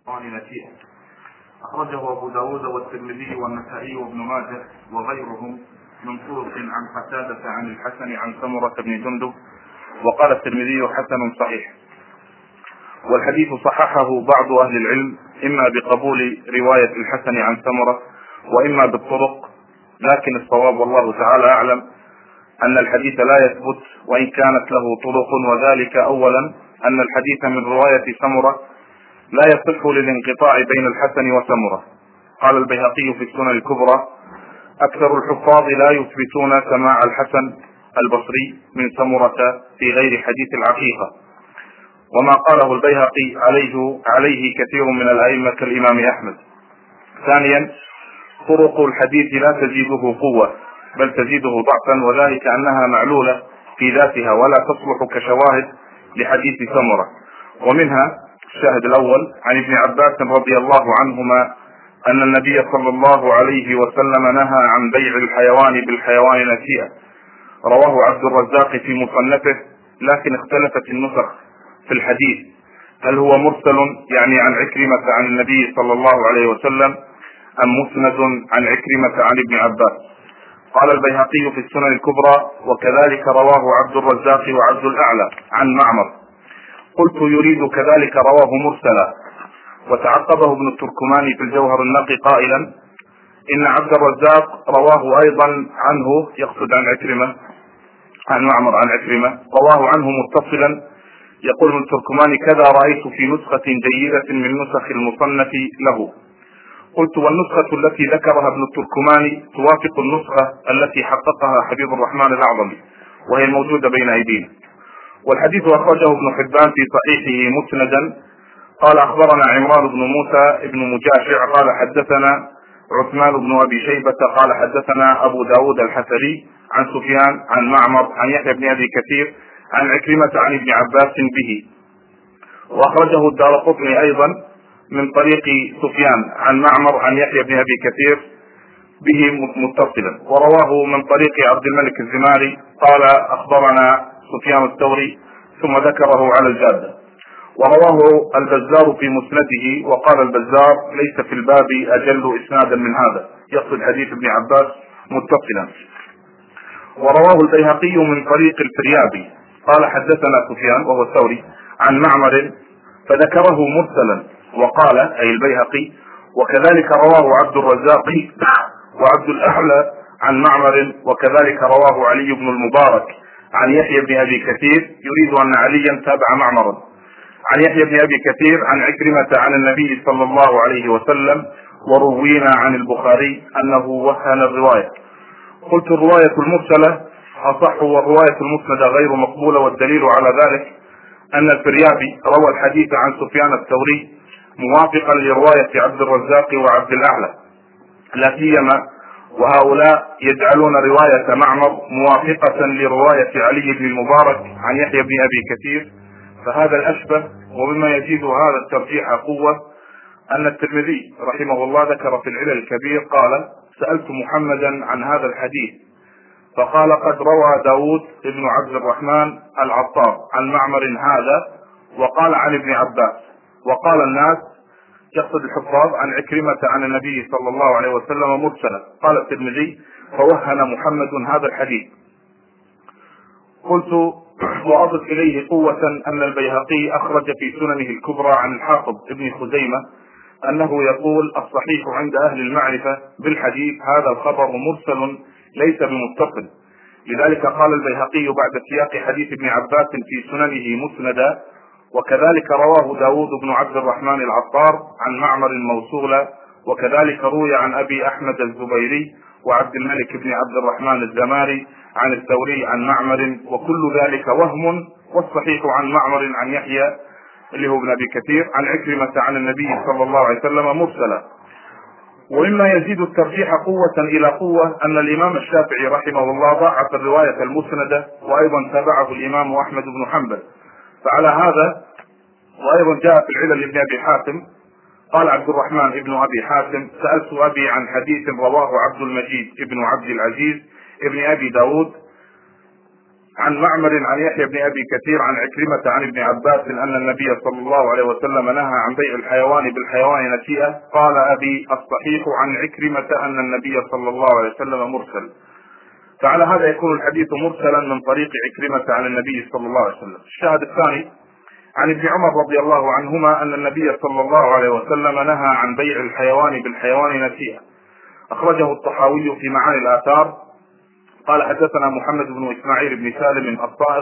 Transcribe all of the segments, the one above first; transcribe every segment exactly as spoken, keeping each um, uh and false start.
نسيئا. أخرجه أبو داود والترمذي والنسائي وابن ماجه وغيرهم من طرق عن قتادة عن الحسن عن سمرة بن جندب، وقال الترمذي حسن صحيح. والحديث صححه بعض أهل العلم إما بقبول رواية الحسن عن سمرة وإما بالطرق، لكن الصواب والله تعالى أعلم أن الحديث لا يثبت وإن كانت له طرق، وذلك أولا أن الحديث من رواية سمرة لا يصح للانقطاع بين الحسن وسمرة. قال البيهقي في السنن الكبرى: أكثر الحفاظ لا يثبتون سماع الحسن البصري من سمرة في غير حديث العقيقة، وما قاله البيهقي عليه عليه كثير من الأئمة كالإمام أحمد. ثانيا، طرق الحديث لا تزيده قوة بل تزيده ضعفا، وذلك أنها معلولة في ذاتها ولا تصلح كشواهد لحديث سمرة. ومنها الشاهد الأول عن ابن عباس رضي الله عنهما أن النبي صلى الله عليه وسلم نهى عن بيع الحيوان بالحيوان نسيئا، رواه عبد الرزاق في مصنفه، لكن اختلفت النسخ في الحديث هل هو مرسل يعني عن عكرمة عن النبي صلى الله عليه وسلم أم مسند عن عكرمة عن ابن عباس. قال البيهقي في السنن الكبرى: وكذلك رواه عبد الرزاق وعبد الأعلى عن معمر. قلت: يريد كذلك رواه مرسلا. وتعقبه ابن التركماني في الجوهر النقي قائلا: إن عبد الرزاق رواه أيضا عنه، يقصد عن عكرمة عن معمر عن عكرمة، رواه عنه متصلا. يقول ابن التركماني: كذا رأيت في نسخة جيدة من نسخ المصنف له. قلت: والنسخة التي ذكرها ابن التركماني توافق النسخة التي حققها حبيب الرحمن الأعظمي، وهي الموجودة بين أيدينا. والحديث أخرجه ابن حبان في صحيحه مسندا. قال: أخبرنا عمران بن موسى بن مجاشع قال حدثنا عثمان بن أبي شيبة قال حدثنا أبو داود الحسري عن سفيان عن معمر عن يحيى بن أبي كثير عن عكرمة عن ابن عباس به. وأخرجه الدارقطني أيضا من طريق سفيان عن معمر عن يحيى بن أبي كثير به متصلا، ورواه من طريق عبد الملك الزماري قال أخبرنا سفيان الثوري ثم ذكره على الجادة. ورواه البزار في مسنده، وقال البزار: ليس في الباب أجل إسنادا من هذا، يقصد حديث ابن عباس متصلا. ورواه البيهقي من طريق الفريابي قال حدثنا سفيان وهو الثوري عن معمر فذكره مرسلا، وقال أي البيهقي: وكذلك رواه عبد الرزاق وعبد الأعلى عن معمر، وكذلك رواه علي بن المبارك عن يحيى بن أبي كثير، يريد أن عليا تابع معمرا، عن يحيى بن أبي كثير عن عكرمة عن النبي صلى الله عليه وسلم. وروينا عن البخاري أنه وهن الرواية. قلت: الرواية المرسلة أصح، والرواية المسندة غير مقبولة، والدليل على ذلك أن الفريابي روى الحديث عن سفيان الثوري موافقا لرواية عبد الرزاق وعبد الأعلى، لا سيما وهؤلاء يجعلون رواية معمر موافقة لرواية علي بن المبارك عن يحيى بن أبي كثير، فهذا الأشبه. وبما يزيد هذا الترجيح قوة أن الترمذي رحمه الله ذكر في العلل الكبير قال: سألت محمدا عن هذا الحديث فقال: قد روى داود بن عبد الرحمن العطار عن معمر هذا، وقال عن ابن عباس، وقال الناس، يقصد الحفاظ، عن عكرمة عن النبي صلى الله عليه وسلم مرسلا. قال الترمذي: فوهن محمد هذا الحديث. قلت: وأضف إليه قوة أن البيهقي أخرج في سننه الكبرى عن الحافظ ابن خزيمة أنه يقول: الصحيح عند أهل المعرفة بالحديث هذا الخبر مرسل ليس بمتصل. لذلك قال البيهقي بعد سياق حديث ابن عباس في سننه مسندا: وكذلك رواه داود بن عبد الرحمن العطار عن معمر موصولا، وكذلك روي عن أبي أحمد الزبيري وعبد الملك بن عبد الرحمن الزماري عن الثوري عن معمر، وكل ذلك وهم، والصحيح عن معمر عن يحيى اللي هو ابن أبي كثير عن عكرمة عن النبي صلى الله عليه وسلم مرسلا. ومما يزيد الترجيح قوة إلى قوة أن الإمام الشافعي رحمه الله ضعف الرواية المسندة، وأيضا تبعه الإمام أحمد بن حنبل. فعلى هذا، وأيضا جاء في العلل ابن أبي حاتم قال عبد الرحمن ابن أبي حاتم: سألت أبي عن حديث رواه عبد المجيد ابن عبد العزيز ابن أبي داود عن معمر عن يحيى بن أبي كثير عن عكرمة عن ابن عباس أن النبي صلى الله عليه وسلم نهى عن بيع الحيوان بالحيوان نسيئة. قال أبي الصحيح عن عكرمة أن النبي صلى الله عليه وسلم مرسل. فعلى هذا يكون الحديث مرسلا من طريق عكرمة عن النبي صلى الله عليه وسلم. الشاهد الثاني عن ابن عمر رضي الله عنهما أن النبي صلى الله عليه وسلم نهى عن بيع الحيوان بالحيوان نسيئة. أخرجه الطحاوي في معاني الآثار. قال حدثنا محمد بن إسماعيل بن سالم الطائف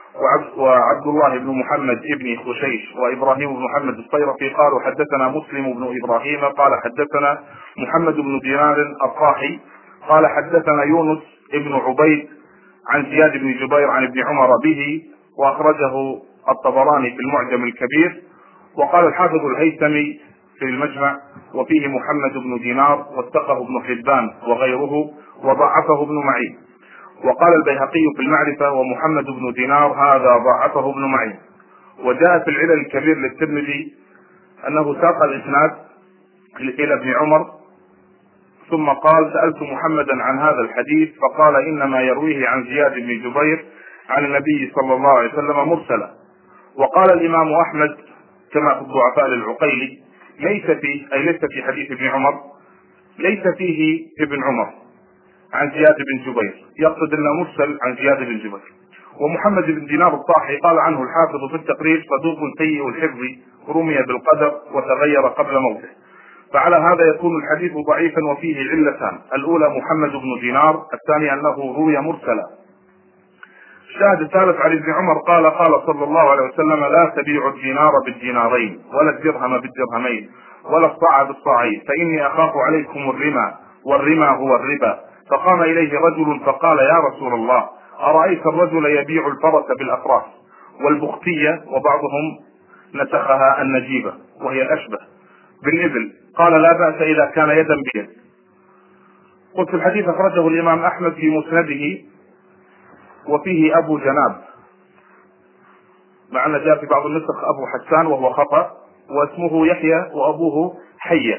وعبد الله بن محمد بن خشيش وإبراهيم بن محمد الصيرفي قالوا حدثنا مسلم بن إبراهيم قال حدثنا محمد بن دينار الطاحي قال حدثنا يونس بن عبيد عن زياد بن جبير عن ابن عمر به، وأخرجه الطبراني في المعجم الكبير. وقال الحافظ الهيثمي في المجمع وفيه محمد بن دينار واتقه ابن حبان وغيره وضعفه ابن معين. وقال البيهقي في المعرفة ومحمد بن دينار هذا ضعفه ابن معين. وجاء في العلل الكبير للترمذي أنه ساق الإسناد إلى ابن عمر ثم قال سألت محمدا عن هذا الحديث فقال إنما يرويه عن زياد بن جبير عن النبي صلى الله عليه وسلم مرسلا. وقال الإمام أحمد كما في الضعفاء للعقيلي ليس فيه أي ليس في حديث ابن عمر ليس فيه ابن عمر عن زياد بن جبير، يقصد أنه مرسل عن زياد بن جبير. ومحمد بن دينار الطاحي قال عنه الحافظ في التقريب صدوق سيء الحفظ رمي بالقدر وتغير قبل موته. فعلى هذا يكون الحديث ضعيفا وفيه علتان، الأولى محمد بن دينار، الثاني أنه روي مرسلا. الشاهد الثالث عن ابن عمر قال قال صلى الله عليه وسلم لا تبيع الدينار بالدينارين ولا الدرهم بالدرهمين ولا الصاع بالصاعين فإني أخاف عليكم الرمى والرمى هو الربا. فقام إليه رجل فقال يا رسول الله أرأيت الرجل يبيع الفرس بالأفراس والبختية وبعضهم نسخها النجيبة وهي الأشبه بالإبل، قال لا بأس إذا كان يدا بيد. قلت الحديث أخرجه الإمام أحمد في مسنده وفيه أبو جناب، مع أن جاء في بعض النسخ أبو حسان وهو خطأ، واسمه يحيى وأبوه حية،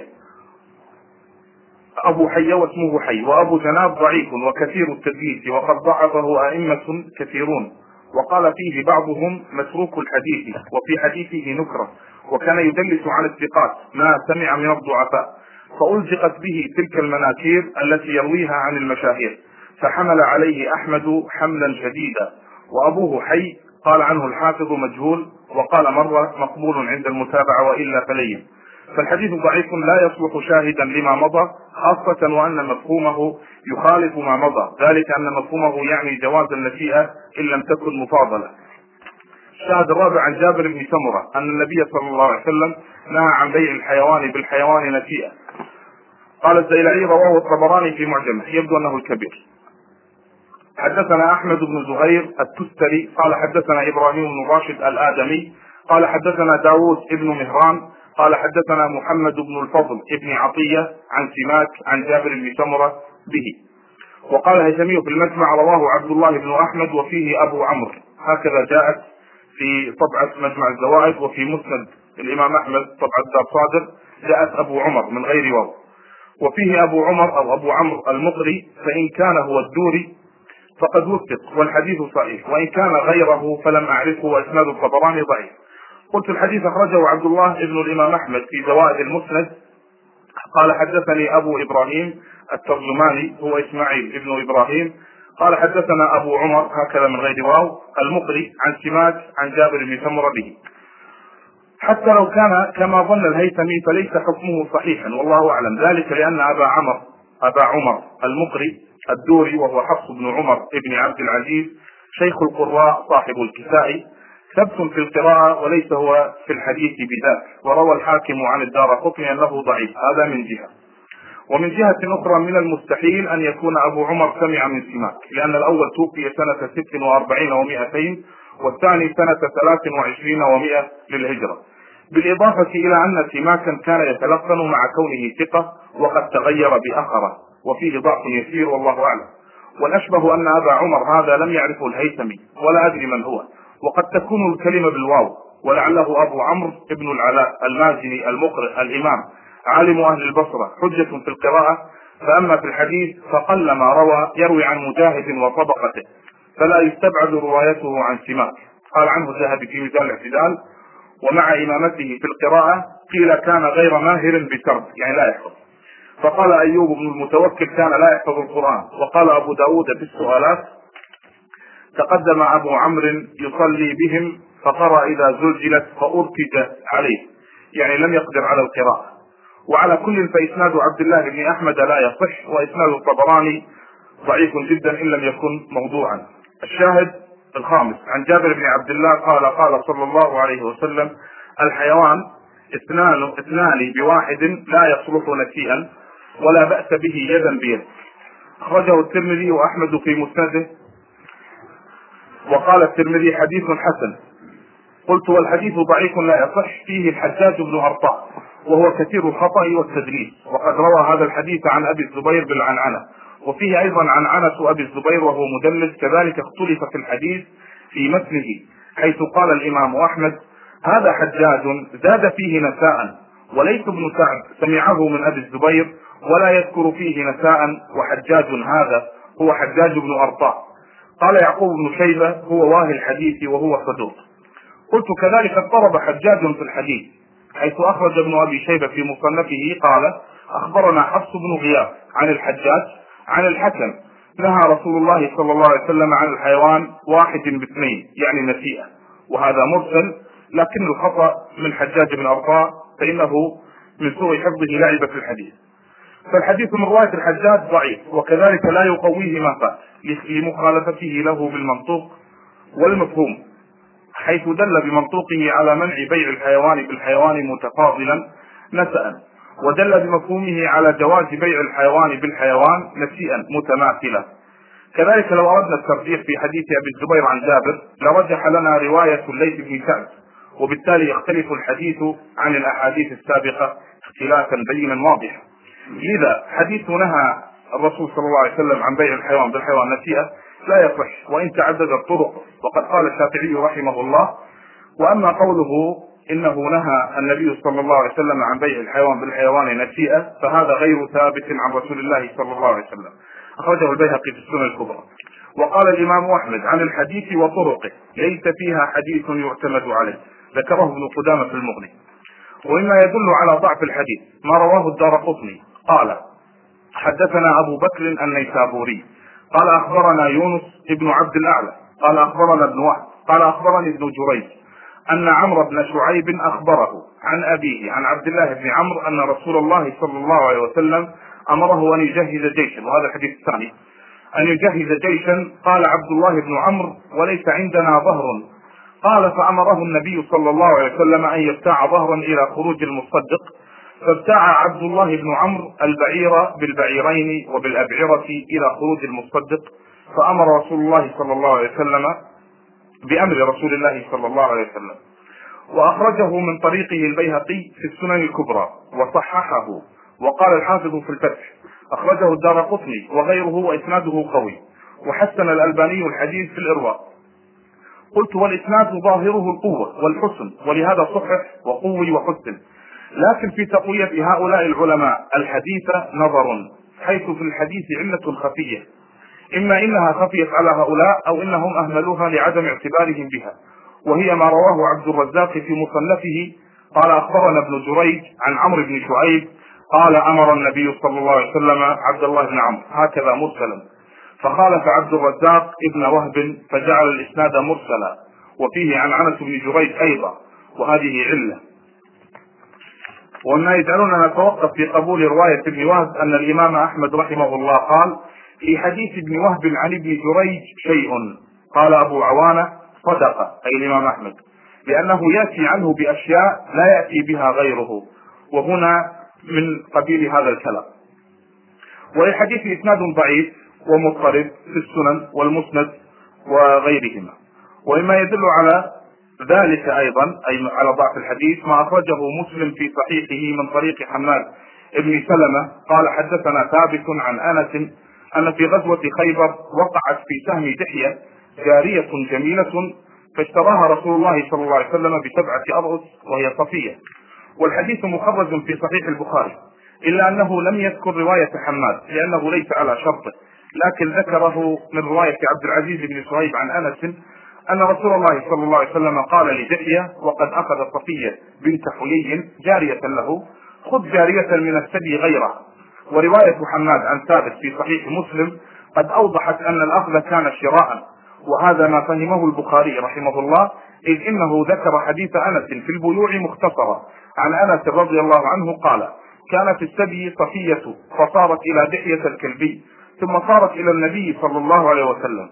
أبو حية واسمه حي، وأبو جناب ضعيف وكثير التدليس وقد ضعفه أئمة كثيرون، وقال فيه بعضهم متروك الحديث وفي حديثه نكرة، وكان يدلس عن الثقات ما سمع من الضعفاء، فألزقت به تلك المناكير التي يرويها عن المشاهير، فحمل عليه أحمد حملا شديدا. وأبوه حي قال عنه الحافظ مجهول، وقال مرة مقبول عند المتابعة وإلا فلين. فالحديث ضعيف لا يصلح شاهدا لما مضى، خاصة وأن مفهومه يخالف ما مضى، ذلك أن مفهومه يعني جواز النسيئة إن لم تكن مفاضلة. الشاهد الرابع عن جابر بن سمرة أن النبي صلى الله عليه وسلم نهى عن بيع الحيوان بالحيوان نسيئة. قال الزيلعي رواه الطبراني في معجمه، يبدو أنه الكبير. حدثنا أحمد بن زهير التستري قال حدثنا إبراهيم بن راشد الآدمي قال حدثنا داود بن مهران قال حدثنا محمد بن الفضل بن عطية عن سماك عن جابر بن سمرة به. وقال هيثمي في المجمع رواه عبد الله بن أحمد وفيه أبو عمرو، هكذا جاءت في طبعة مجمع الزوائد، وفي مسند الإمام أحمد طبعة دار صادر جاءت أبو عمر من غير واو، وفيه أبو عمر أو أبو عمرو المقري، فإن كان هو الدوري فقد وثق والحديث صحيح، وإن كان غيره فلم أعرفه وإسناد الطبراني ضعيف. قلت الحديث أخرجه عبد الله ابن الإمام أحمد في زوائد المسند قال حدثني أبو إبراهيم الترجماني هو إسماعيل ابن إبراهيم قال حدثنا أبو عمر هكذا من غير واو المقري عن سماك عن جابر بن سمرة به. حتى لو كان كما ظن الهيثمي فليس حكمه صحيحا والله أعلم، ذلك لأن أبا عمر أبا عمر المقري الدوري وهو حفص بن عمر ابن عبد العزيز شيخ القراء صاحب الكسائي ثبت في القراءة وليس هو في الحديث بذاك، وروى الحاكم عن الدارقطني أنه ضعيف، هذا من جهة. ومن جهة أخرى من المستحيل أن يكون أبو عمر سمع من سماك، لأن الأول توفي سنة ست وأربعين ومئتين والثاني سنة ثلاث وعشرين ومئة للهجرة، بالإضافة إلى أن سماكا كان يتلقن مع كونه ثقة وقد تغير بأخره وفيه ضعف يسير والله أعلم. والأشبه أن أبا عمر هذا لم يعرفه الهيثمي ولا أدري من هو، وقد تكون الكلمة بالواو، ولعله أبو عمرو ابن العلاء المازني المقرئ الإمام عالم أهل البصرة حجة في القراءة، فأما في الحديث فقل ما روى يروي عن مجاهد وطبقته، فلا يستبعد روايته عن سماك. قال عنه الذهبي في ميزان الاعتدال: ومع إمامته في القراءة قيل كان غير ماهر بسرد، يعني لا يحفظ. فقال أيوب بن المتوكل: كان لا يحفظ القرآن. وقال أبو داود في السؤالات: تقدم أبو عمرو يصلي بهم فقرأ إذا زلزلت فأرتج عليه، يعني لم يقدر على القراءة. وعلى كل فإسناد عبد الله بن أحمد لا يصح، وإسناد الطبراني ضعيف جدا إن لم يكن موضوعا. الشاهد الخامس عن جابر بن عبد الله قال: قال صلى الله عليه وسلم: الحيوان اثنان اثنان بواحد لا يصلح نسيئا ولا بأس به يدا بيد. أخرجه الترمذي وأحمد في مسنده. وقال الترمذي: حديث حسن. قلت: والحديث ضعيف لا يصح، فيه الحجاج بن أرطاء وهو كثير الخطأ والتدليس، وقد روى هذا الحديث عن أبي الزبير بالعنعنة، وفيه أيضا عنعنة أبي الزبير وهو مدلس. كذلك اختلف في الحديث في متنه، حيث قال الإمام أحمد: هذا حجاج زاد فيه نساء، وليس ابن سعد سمعه من أبي الزبير ولا يذكر فيه نساء، وحجاج هذا هو حجاج بن أرطاء. قال يعقوب بن شيبة: هو واهي الحديث وهو صدوق. قلت: كذلك اضطرب حجاج في الحديث، حيث أخرج ابن أبي شيبة في مصنفه قال: أخبرنا حفص بن غياث عن الحجاج عن الحكم: نهى رسول الله صلى الله عليه وسلم عن الحيوان واحد باثنين، يعني نسيئة. وهذا مرسل، لكن الخطأ من حجاج بن أرطاء، فإنه من سوء حفظه لعب في الحديث. فالحديث من رواية الحجاج ضعيف، وكذلك لا يقويه ما فات لمخالفته له بالمنطوق والمفهوم، حيث دل بمنطوقه على منع بيع الحيوان بالحيوان متفاضلا نسأ، ودل بمفهومه على جواز بيع الحيوان بالحيوان نسيئا متماثلا. كذلك لو أردنا الترجيح في حديث أبي الزبير عن جابر لرجح لنا رواية الليث بن سعد، وبالتالي يختلف الحديث عن الأحاديث السابقة اختلافا بينا واضحا. لذا حديث نهى الرسول صلى الله عليه وسلم عن بيع الحيوان بالحيوان نسيئة لا يصح، وإن تعدد الطرق. وقد قال الشافعي رحمه الله: وأما قوله إنه نهى النبي صلى الله عليه وسلم عن بيع الحيوان بالحيوان نسيئة فهذا غير ثابت عن رسول الله صلى الله عليه وسلم. أخرجه البيهقي في السنن الكبرى. وقال الإمام أحمد عن الحديث وطرقه: ليس فيها حديث يعتمد عليه، ذكره ابن قدامة في المغني. ومما يدل على ضعف الحديث ما رواه الدارقطني قال: حدثنا أبو بكر النيسابوري قال: أخبرنا يونس ابن عبد الأعلى قال: أخبرنا ابن وهب قال: أخبرني ابن جريج أن عمرو بن شعيب أخبره عن أبيه عن عبد الله بن عمرو أن رسول الله صلى الله عليه وسلم أمره أن يجهز جيشا. وهذا الحديث الثاني: أن يجهز جيشا. قال عبد الله بن عمرو: وليس عندنا ظهر. قال: فأمره النبي صلى الله عليه وسلم أن يبتاع ظهرا إلى خروج المصدق، فابتاع عبد الله بن عمرو البعير بالبعيرين وبالأبعرة إلى خروج المصدق، فأمر رسول الله صلى الله عليه وسلم بأمر رسول الله صلى الله عليه وسلم. وأخرجه من طريقه البيهقي في السنن الكبرى وصححه. وقال الحافظ في الفتح: أخرجه الدارقطني وغيره وإسناده قوي، وحسن الألباني الحديث في الإرواء. قلت: والإسناد ظاهره القوة والحسن، ولهذا صحح وقوي وحسن. لكن في تقوية هؤلاء العلماء الحديث نظر، حيث في الحديث علة خفية، إما إنها خفيت على هؤلاء أو إنهم أهملوها لعدم اعتبارهم بها، وهي ما رواه عبد الرزاق في مصنفه قال: أخبرنا ابن جريج عن عمرو بن شعيب قال: أمر النبي صلى الله عليه وسلم عبد الله بن عمرو، هكذا مرسلا. فخالف عبد الرزاق ابن وهب فجعل الإسناد مرسلا، وفيه عن عنس بن جريج أيضا، وهذه علة. وما يجعلنا نتوقف في قبول رواية ابن وهب أن الإمام أحمد رحمه الله قال: في حديث ابن وهب عن ابن جريج شيء. قال أبو عوانة: صدق، أي الإمام أحمد، لأنه يأتي عنه بأشياء لا يأتي بها غيره، وهنا من قبيل هذا الكلام. وللحديث إسناد ضعيف ومضطرب في السنن والمسند وغيرهما. ومما يدل على ذلك أيضا أي على ضعف الحديث ما أخرجه مسلم في صحيحه من طريق حماد بن سلمة قال: حدثنا ثابت عن أنس أن في غزوة خيبر وقعت في سهم دحية جارية جميلة، فاشتراها رسول الله صلى الله عليه وسلم بسبعة أرغس وهي صفية. والحديث مخرج في صحيح البخاري، إلا أنه لم يذكر رواية حماد لأنه ليس على شرطه، لكن ذكره من رواية عبد العزيز بن صهيب عن أنس أن رسول الله صلى الله عليه وسلم قال لدحية وقد أخذ صفية بنت حيي جارية له: خذ جارية من الثدي غيرها. ورواية حماد عن ثابت في صحيح مسلم قد أوضحت أن الأخذ كان شراء، وهذا ما فهمه البخاري رحمه الله، إذ إنه ذكر حديث أنس في البيوع مختصرا عن أنس رضي الله عنه قال: كانت الثدي صفية فصارت إلى دحية الكلبي ثم صارت إلى النبي صلى الله عليه وسلم.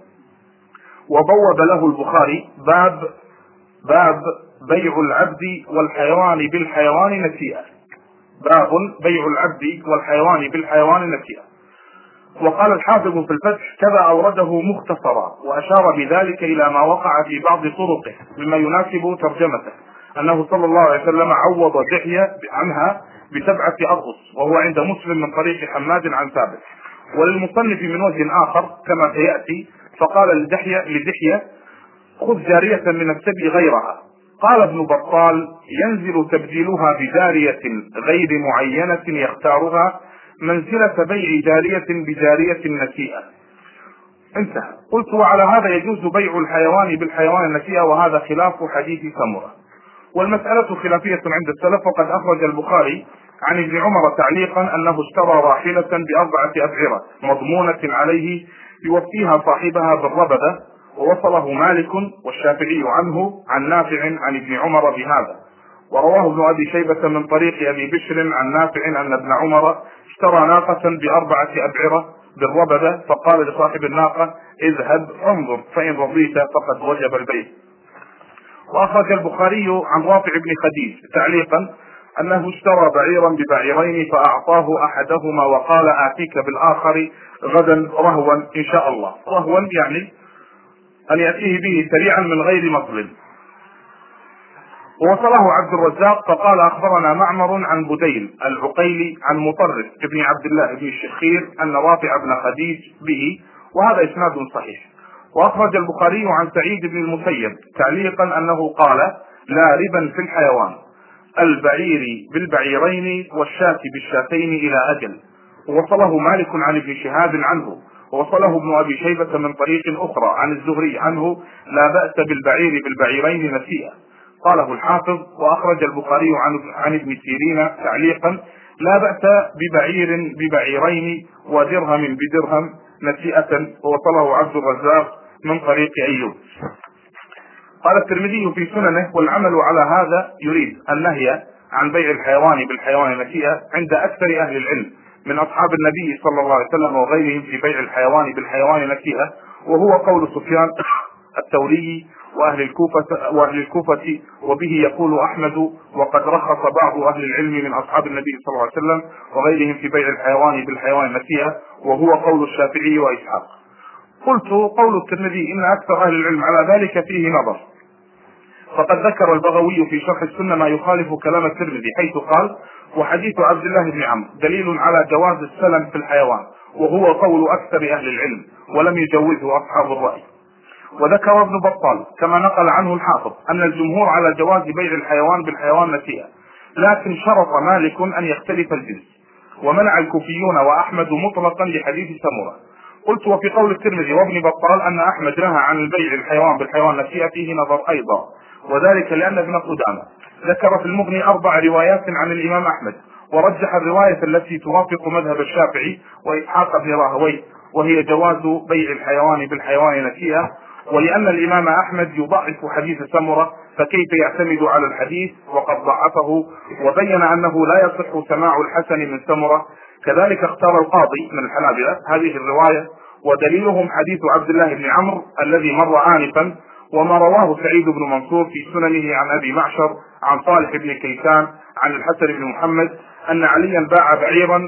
وبوب له البخاري باب باب بيع العبد والحيوان بالحيوان نسيئا. باب بيع العبد والحيوان بالحيوان نسيئا. وقال الحافظ في الفتح: كذا أورده مختصرا، وأشار بذلك إلى ما وقع في بعض طرقه مما يناسب ترجمته، أنه صلى الله عليه وسلم عوض دحية عنها بسبعة أغص، وهو عند مسلم من طريق حماد عن ثابت. وللمصنف من وجه آخر كما سيأتي، فقال لدحية لدحية: خذ جارية من الثدي غيرها. قال ابن بطال: ينزل تبديلها بجارية غير معينة يختارها منزلة بيع جارية بجارية نسيئة. انتهى. قلت: وعلى هذا يجوز بيع الحيوان بالحيوان النسيئة، وهذا خلاف حديث سمرة. والمسألة خلافية عند السلف، وقد أخرج البخاري عن ابن عمر تعليقا أنه اشترى راحلة بأربعة أبعرة مضمونة عليه يوفيها صاحبها بالربدة، ووصله مالك والشافعي عنه عن نافع عن ابن عمر بهذا. ورواه ابن أبي شيبة من طريق أبي بشر عن نافع أن ابن عمر اشترى ناقة بأربعة أبعرة بالربدة، فقال لصاحب الناقة: اذهب انظر فإن رضيت فقد وجب البيع. وأخرج البخاري عن رافع بن خديج تعليقا أنه اشترى بعيرا ببعيرين فأعطاه أحدهما وقال: آتيك بالآخر غدا رهوا إن شاء الله. رهوا يعني أن يأتيه به سريعا من غير مظلم. ووصله عبد الرزاق فقال: أخبرنا معمر عن بديل العقيلي عن مطرف ابن عبد الله بن الشخير أن رافع بن خديج به، وهذا إسناد صحيح. وأخرج البخاري عن سعيد بن المسيب تعليقا أنه قال: لا ربا في الحيوان، البعير بالبعيرين والشاة بالشاتين إلى أجل. ووصله مالك عن ابن شهاب عنه، ووصله ابن أبي شيبة من طريق أخرى عن الزهري عنه: لا بأس بالبعير بالبعيرين نسيئا. قاله الحافظ. وأخرج البخاري عن, عن ابن سيرين تعليقا: لا بأس ببعير ببعيرين ودرهم بدرهم نسيئة. ووصله عبد الرزاق من طريق أيوب. قال الترمذي في سننه: والعمل على هذا يريد النهي عن بيع الحيوان بالحيوان نسيئة عند أكثر أهل العلم من أصحاب النبي صلى الله عليه وسلم وغيرهم في بيع الحيوان بالحيوان نسيئة، وهو قول سفيان الثوري وأهل الكوفة, وأهل الكوفة وبه يقول أحمد. وقد رخص بعض أهل العلم من أصحاب النبي صلى الله عليه وسلم وغيرهم في بيع الحيوان بالحيوان نسيئة، وهو قول الشافعي وإسحاق. قلت: قول الترمذي إن أكثر أهل العلم على ذلك فيه نظر، فقد ذكر البغوي في شرح السنة ما يخالف كلام الترمذي، حيث قال: وحديث عبد الله بن عمرو دليل على جواز السلم في الحيوان، وهو قول أكثر أهل العلم ولم يجوزه أصحاب الرأي. وذكر ابن بطال كما نقل عنه الحافظ أن الجمهور على جواز بيع الحيوان بالحيوان نسيئة، لكن شرط مالك أن يختلف الجنس، ومنع الكوفيون وأحمد مطلقا لحديث سمرة. قلت: وفي قول الترمذي وابن بطال أن أحمد نهى عن البيع الحيوان بالحيوان نسيئة فيه نظر أيضا، وذلك لأن ابن قدامة ذكر في المغني أربع روايات عن الإمام أحمد، ورجح الرواية التي توافق مذهب الشافعي وإسحاق بن راهويه، وهي جواز بيع الحيوان بالحيوان نسيئة. ولأن الإمام أحمد يضعف حديث سمرة فكيف يعتمد على الحديث وقد ضعفه، وبين أنه لا يصح سماع الحسن من سمرة. كذلك اختار القاضي من الحنابلة هذه الرواية، ودليلهم حديث عبد الله بن عمرو الذي مر آنفا، وما رواه سعيد بن منصور في سننه عن أبي معشر عن صالح بن كيسان عن الحسن بن محمد أن عليا باع بعيرا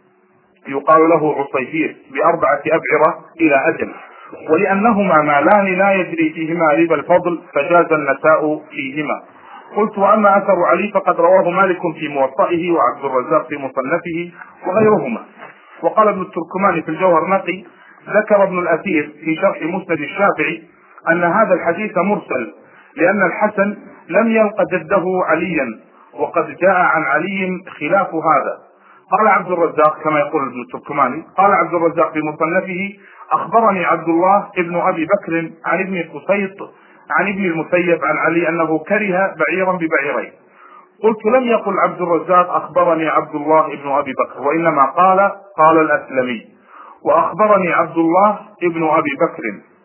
يقال له عصيفير بأربعة أبعرة إلى أجل، ولأنهما مالان لا يجري فيهما ربا الفضل فجاز النساء فيهما. قلت: وأما أثر علي فقد رواه مالك في موطئه وعبد الرزاق في مصنفه وغيرهما. وقال ابن التركماني في الجوهر نقي: ذكر ابن الأثير في شرح مسند الشافعي أن هذا الحديث مرسل، لأن الحسن لم يلق جده عليا، وقد جاء عن علي خلاف هذا. قال عبد الرزاق كما يقول ابن التركماني، قال عبد الرزاق في مصنفه: أخبرني عبد الله ابن أبي بكر عن ابن قسيط عن ابن المسيب عن علي أنه كره بعيرا ببعيرين. قلت: لم يقل عبد الرزاق أخبرني عبد الله ابن أبي بكر، وإنما قال قال الأسلمي وأخبرني عبد الله ابن أبي بكر،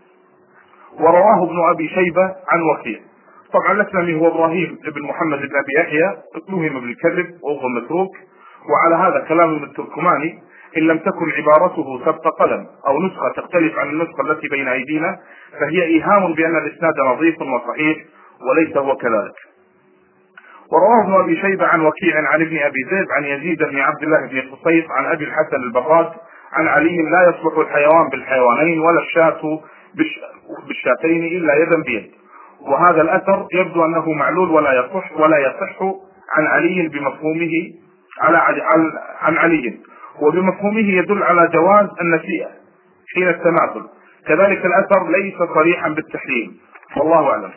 ورواه ابن أبي شيبة عن وكيع. طبعا الأسلمي هو إبراهيم بن محمد بن أبي يحيى، اتهم بالكذب وهو متروك، وعلى هذا كلام ابن التركماني: إن لم تكن عبارته سبق قلم أو نسخة تختلف عن النسخة التي بين أيدينا فهي إيهام بأن الإسناد نظيف وصحيح، وليس هو كذلك. ورواه ابن أبي شيبة عن وكيع عن ابن أبي زيد عن يزيد بن عبد الله بن قسيط عن أبي الحسن البغاد عن علي: لا يصلح الحيوان بالحيوانين ولا الشاة بالشاتين إلا يدا بيد. وهذا الأثر يبدو أنه معلول ولا يصح ولا يصح عن علي بمفهومه على عن, عن علي، وبمفهومه يدل على جواز النسيئة حين التماثل. كذلك الأثر ليس صريحا بالتحريم، والله أعلم.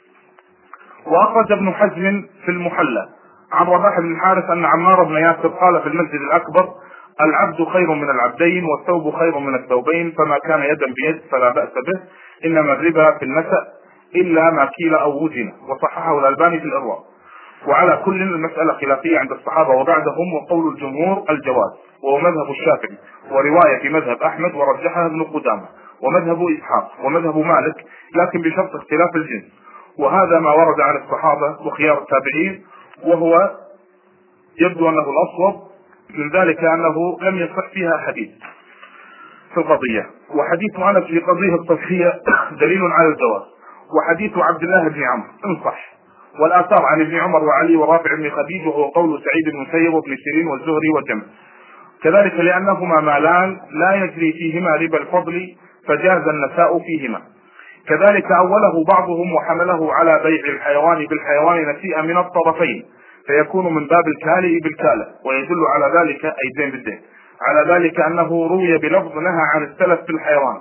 وأخرج ابن حزم في المحلى عن رباح بن الحارث أن عمار بن ياسر قال في المسجد الأكبر: العبد خير من العبدين والثوب خير من الثوبين، فما كان يدا بيد فلا بأس به، إنما الربا في النسأ إلا ما كيل أو وزن. وصححه الألباني في الإرواء. وعلى كل المسألة خلافية عند الصحابة وبعدهم، وقول الجمهور الجواز، وهو مذهب الشافعي ورواية في مذهب أحمد ورجحها ابن قدامة ومذهب إسحاق ومذهب مالك، لكن بشرط اختلاف الجنس. وهذا ما ورد عن الصحابة وخيار التابعين، وهو يبدو أنه الأصوب من ذلك أنه لم يصح فيها حديث في القضية. وحديث أنس في قضية التضحية دليل على الجواز، وحديث عبد الله بن عمرو إن صح، والآثار عن ابن عمر وعلي ورافع بن خديج، وهو قول سعيد بن المسيب وابن سيرين والزهري وجمع. كذلك لأنهما مالان لا يجري فيهما ربا الفضل فجاز النساء فيهما. كذلك أوله بعضهم وحمله على بيع الحيوان بالحيوان نسيئا من الطرفين، فيكون من باب الكالئ بالكالئ، ويدل على ذلك أي دين بالدين على ذلك أنه روي بلفظ نهى عن السلف في الحيوان،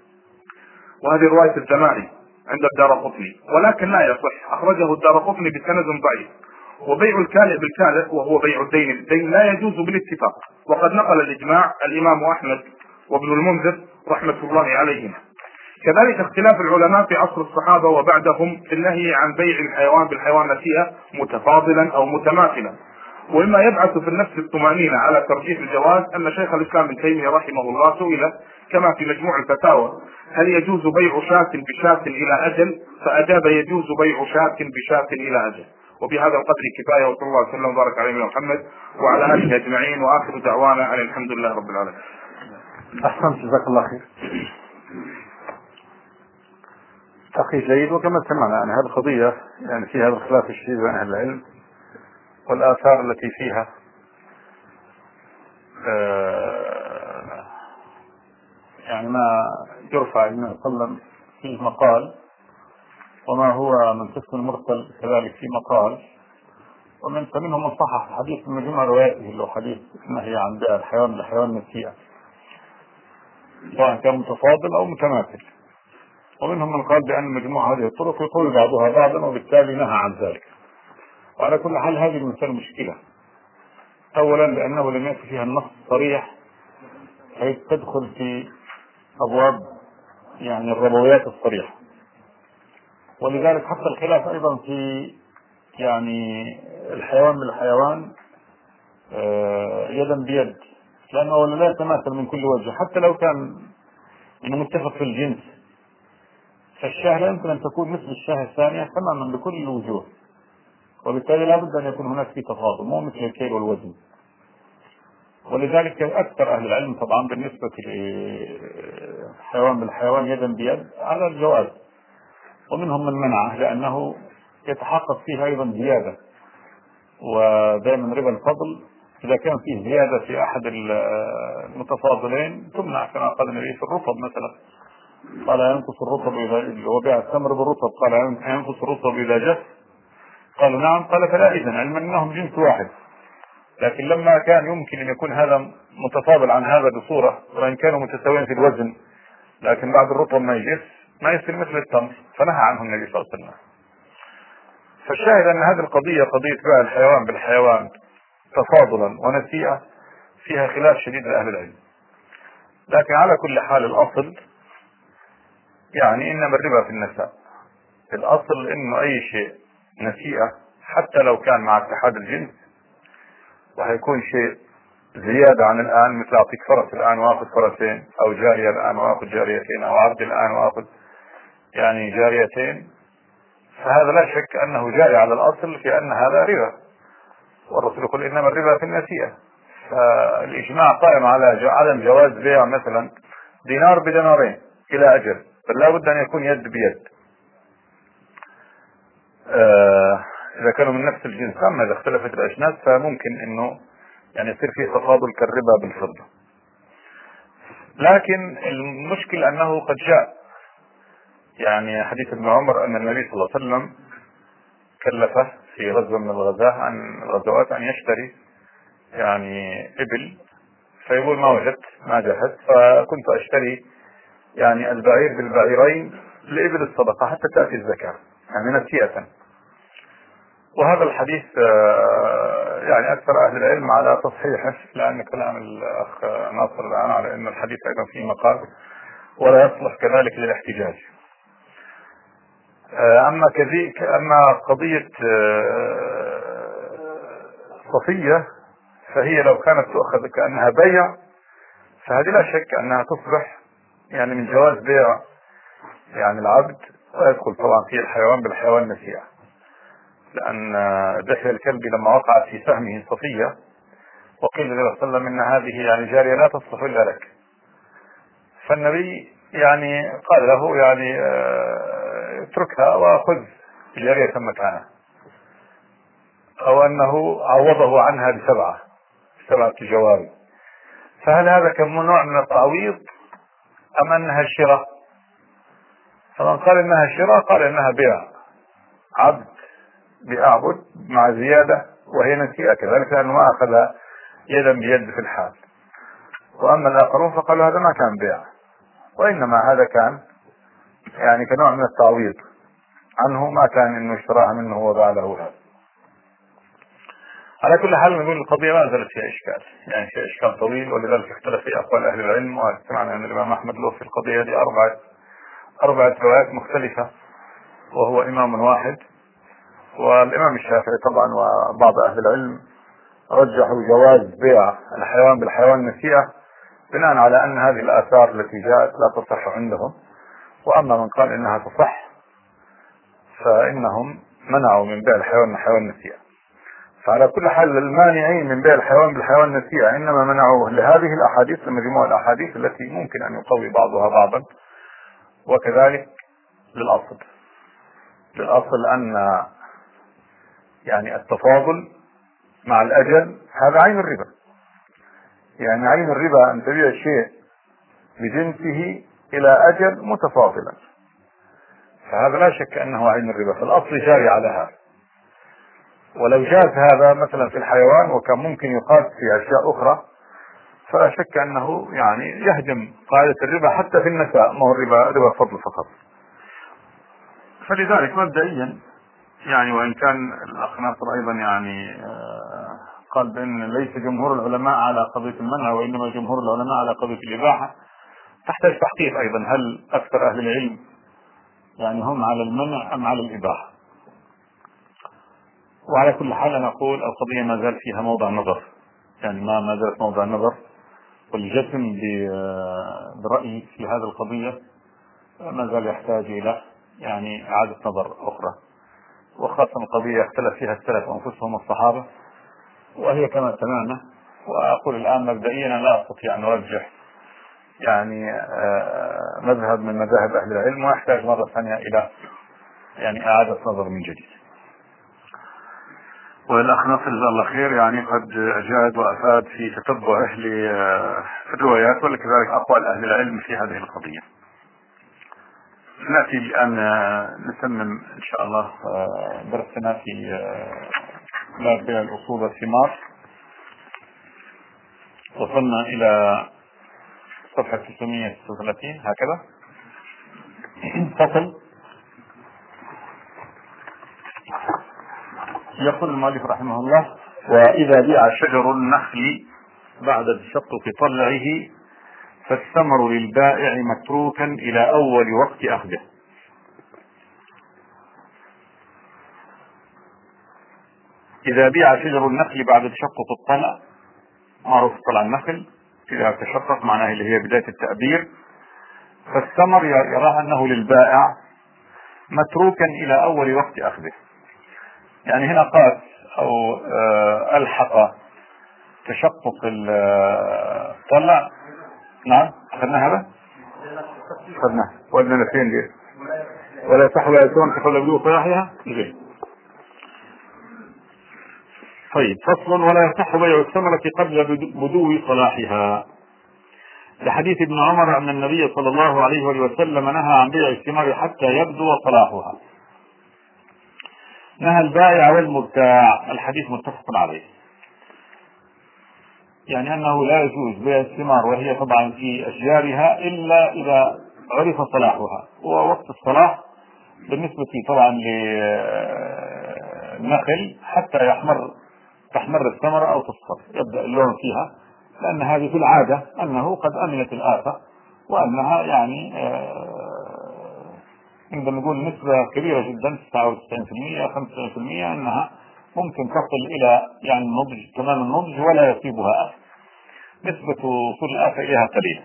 وهذه رواية الزماري عند الدارقطني، ولكن لا يصح، أخرجه الدارقطني بسند ضعيف. وبيع الكالئ بالكالئ وهو بيع الدين بالدين لا يجوز بالاتفاق، وقد نقل الإجماع الإمام أحمد وابن المنذر رحمة الله عليهما. كذلك اختلاف العلماء في عصر الصحابة وبعدهم في النهي عن بيع الحيوان بالحيوان نسيئة متفاضلا أو متماثلا. ومما يبعث في النفس الطمأنينة على ترجيح الجواز أن شيخ الإسلام ابن تيمية رحمه الله سئل كما في مجموع الفتاوى: هل يجوز بيع شاة بشاة إلى أجل؟ فأجاب: يجوز بيع شاة بشاة إلى أجل. وبهذا القدر كفاية، وصلى الله وسلم وبارك على نبينا محمد وعلى آله أجمعين، وآخر دعوانا أن الحمد لله رب العالمين. أحسنت، جزاك الله خير. تقي جيد. وكما سمعنا عن هذه القضية يعني في هذا الخلاف الشديد بين أهل العلم والآثار التي فيها آه يعني ما يرفع النبي صلى الله عليه وسلم فيه مقال، وما هو من قسم المرسل كذلك في مقال، ومن فمنهم من صحح الحديث من جمع رواياته اللي هو حديث النهي عن بيع الحيوان بالحيوان نسيئا سواء كان متفاضل أو متماثل، ومنهم من قال بأن مجموعة هذه الطرق يقوي بعضها بعضا وبالتالي نهى عن ذلك. وعلى كل حال هذه المسألة مشكلة، أولا لأنه لم يأتي فيها النص صريح حيث تدخل في أبواب يعني الربويات الصريحة، ولذلك حتى الخلاف أيضا في يعني الحيوان بالحيوان يدا بيد، لأنه لا يتماثل من كل وجه، حتى لو كان متفق في الجنس، فالشاه لا يمكن أن تكون مثل الشاه الثانية تماما بكل الوجوه، وبالتالي لا بد أن يكون هناك في تفاضل، مو مثل الكيل والوزن. ولذلك أكثر أهل العلم طبعا بالنسبة للحيوان بالحيوان يدا بيد على الجواز، ومنهم من منعه لأنه يتحقق فيه أيضا زيادة، ودائما ربا الفضل إذا كان فيه زيادة في أحد المتفاضلين تمنع، كما قال النبي في الرطب مثلا، قال ينقص الرطب إذا وبيع التمر بالرطب، قال ينقص الرطب إذا جف، قال نعم، قال فلا إذن، علما أنهم جنس واحد. لكن لما كان يمكن أن يكون هذا متفاضل عن هذا بصورة، وإن كانوا متساويين في الوزن، لكن بعد الرطب ما يجف ما يصير مثل التمر، فنهى عنه النبي صلى الله عليه وسلم. فالشاهد أن هذه القضية قضية بيع الحيوان بالحيوان تفاضلا ونسيئة فيها خلاف شديد لأهل العلم، لكن على كل حال الأصل يعني إنما الربا في النساء. الأصل إنه أي شيء نسيئة حتى لو كان مع اتحاد الجنس وهيكون شيء زيادة عن الآن، مثل أعطيك فرس الآن وآخذ فرسين، أو جارية الآن وآخذ جاريتين، أو عبد الآن وآخذ يعني جاريتين، فهذا لا شك أنه جاري على الأصل في أن هذا ربا، والرسول يقول إنما الربا في النسيئة. فالإجماع قائم على عدم جواز بيع مثلا دينار بدينارين إلى أجل، بل لا بد أن يكون يد بيد آه إذا كانوا من نفس الجنس. أما إذا اختلفت الأجناس فممكن إنه يعني يصير فيه تفاضل كالربا بالفضة. لكن المشكلة أنه قد جاء يعني حديث ابن عمر أن النبي صلى الله عليه وسلم كلفه في غزوة من الغزوات عن الغزوات أن يشتري يعني إبل، فيقول ما وجدت ما جهزت، فكنت أشتري يعني البعير بالبعيرين لإبل الصدقة حتى تأتي الزكاة، يعني نسيئة. وهذا الحديث يعني أكثر أهل العلم على تصحيحه، لأن كلام الأخ ناصر الآن على أن الحديث أيضا فيه مقال ولا يصلح كذلك للاحتجاج. أما كذلك أما قضية صفية فهي لو كانت تؤخذ كأنها بيع فهذه لا شك أنها تصبح يعني من جواز بيع يعني العبد، ويدخل طبعا فيه الحيوان بالحيوان نسيئة، لأن دحية الكلب لما وقعت في سهمه صفية وقيل للرسول صلى الله عليه وسلم إن هذه يعني جارية لا تصلح إلا لك، فالنبي يعني قال له يعني اتركها وخذ الجارية مكانها، أو أنه عوضه عنها بسبعة بسبعة جواري. فهل هذا كنوع من التعويض أم أنها شراء؟ فمن قال إنها شراء قال إنها بيع عبد بأعبد مع زيادة وهي نسيئة كذلك، لأنه ما أخذها يدا بيد في الحال. وأما الآخرون فقالوا هذا ما كان بيع، وإنما هذا كان يعني كنوع من التعويض عنه، ما كان إنه اشتراها منه وباع له هذا. على كل حال نقول القضية ما زالت فيها إشكال، يعني فيها إشكال طويل، ولذلك اختلف في أقوال أهل العلم. وسمعنا أن الإمام أحمد له في القضية دي أربعة أربعة روايات مختلفة وهو إمام واحد. والإمام الشافعي طبعا وبعض أهل العلم رجحوا جواز بيع الحيوان بالحيوان نسيئة بناء على أن هذه الآثار التي جاءت لا تصح عندهم، وأما من قال إنها تصح فإنهم منعوا من بيع الحيوان بالحيوان نسيئة. فعلى كل حال المانعين من بيع الحيوان بالحيوان نسيئة إنما منعوه لهذه الأحاديث، لمجموع الأحاديث التي ممكن أن يقوي بعضها بعضا، وكذلك للأصل للأصل أن يعني التفاضل مع الأجل هذا عين الربا. يعني عين الربا أن تبيع شيء بجنسه إلى أجل متفاضلا، فهذا لا شك أنه عين الربا، فالأصل جاري على هذا. ولو جاز هذا مثلا في الحيوان وكان ممكن يقاس في أشياء أخرى فلا شك أنه يعني يهدم قاعدة الربا حتى في النساء، ما هو الربا ربا فضل فقط. فلذلك مبدئيا يعني وإن كان الأخ ناصر أيضا يعني قال بأن ليس جمهور العلماء على قضية المنع وإنما جمهور العلماء على قضية الإباحة، تحتاج تحقيق أيضا هل أكثر أهل العلم يعني هم على المنع أم على الإباحة. وعلى كل حال نقول القضية ما زال فيها موضع نظر، يعني ما ما زالت موضع نظر، والجزم برأيي في هذه القضية ما زال يحتاج إلى يعني إعادة نظر أخرى، وخاصة القضية اختلف فيها السلف أنفسهم الصحابة، وهي كما سمعنا. وأقول الآن مبدئيا لا أستطيع أن أرجح يعني مذهب من مذاهب أهل العلم، ويحتاج مرة ثانية إلى يعني إعادة نظر من جديد. والأخ ناصر جزاه الله خير يعني قد أجاد وأفاد في تتبعه للروايات وكذلك أقوال أهل العلم في هذه القضية. نأتي الآن نتمم إن شاء الله درسنا في باب بيع الأصول والثمار. وصلنا إلى صفحة ستمائة وستة وثلاثين هكذا. فصل. يقول المؤلف رحمه الله: وإذا بيع شجر النخل بعد تشقق طلعه فالثمر للبائع متروكا إلى أول وقت أخذه. إذا بيع شجر النخل بعد تشقق الطلع، معروف طلع النخل إذا تشقق معناه اللي هي بداية التأبير، فالثمر يراه أنه للبائع متروكا إلى أول وقت أخذه. يعني هنا قاس أو ألحق تشقق الطلع. نعم أخذنا هذا أخذناه وأدنا فين دي ولا تحوى يكون تقول بدو صلاحها. طيب فصل: ولا يصح بيع الثمرة قبل بدو صلاحها، لحديث ابن عمر أن النبي صلى الله عليه وسلم نهى عن بيع الثمار حتى يبدو صلاحها. نهى البائع والمبتاع، الحديث متفق عليه، يعني أنه لا يجوز بيع الثمار وهي طبعا في أشجارها إلا إذا عرف صلاحها، ووقت الصلاح بالنسبة طبعا للنخل حتى يحمر تحمر الثمرة أو تصفر يبدأ اللون فيها، لأن هذه في العادة أنه قد أمنت الآفة، وأنها يعني عندما نقول نسبة كبيرة جدا تسعة وتسعين بالمئة خمسة وتسعين بالمئة أنها ممكن تصل إلى يعني النضج تمام النضج ولا يصيبها آفة، نسبة وصول الآفة إليها قليلة.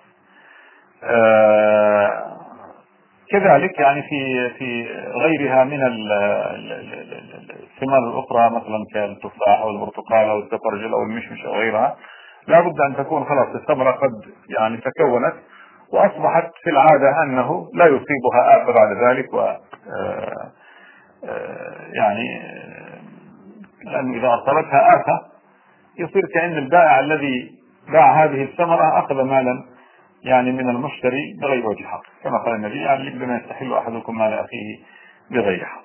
آه كذلك يعني في في غيرها من الثمار الأخرى مثلا كالتفاح أو البرتقال أو الزبرجل أو المشمش أو غيرها، لا بد أن تكون خلاص الثمرة قد يعني تكونت وأصبحت في العادة أنه لا يصيبها آفة بعد ذلك، و يعني لأن إذا أصابتها آفة يصير كأن البائع الذي باع هذه الثمرة أخذ مالا يعني من المشتري بغير وجه حق، كما قال النبي: يعني لما يستحل أحدكم مال أخيه بغير حق.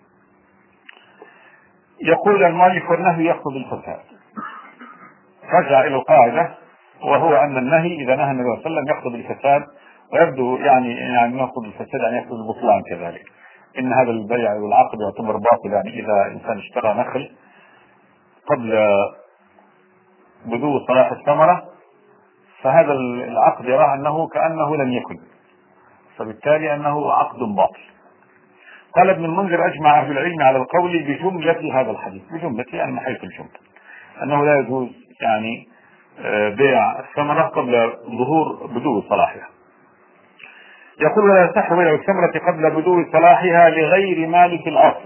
يقول المؤلف: والنهي يقتضي الفساد. رجع إلى القاعدة، وهو أن النهي إذا نهى النبي صلى الله عليه وسلم يقتضي الفساد، ويبدو يعني يعني يقتضي الفساد يعني يقتضي البطلان كذلك، إن هذا البيع والعقد يعتبر باطل. يعني إذا إنسان اشترى نخل قبل بدو صلاح الثمرة فهذا العقد يراه أنه كأنه لم يكن، فبالتالي أنه عقد باطل. قال ابن المنذر: أجمع أهل العلم على القول بجملة هذا الحديث، بجملة يعني من حيث الجملة، أنه لا يجوز يعني بيع الثمرة قبل ظهور بدو صلاحها. يقول: ولا يصح بيع الثمرة قبل بدو صلاحها لغير مالك الأصل،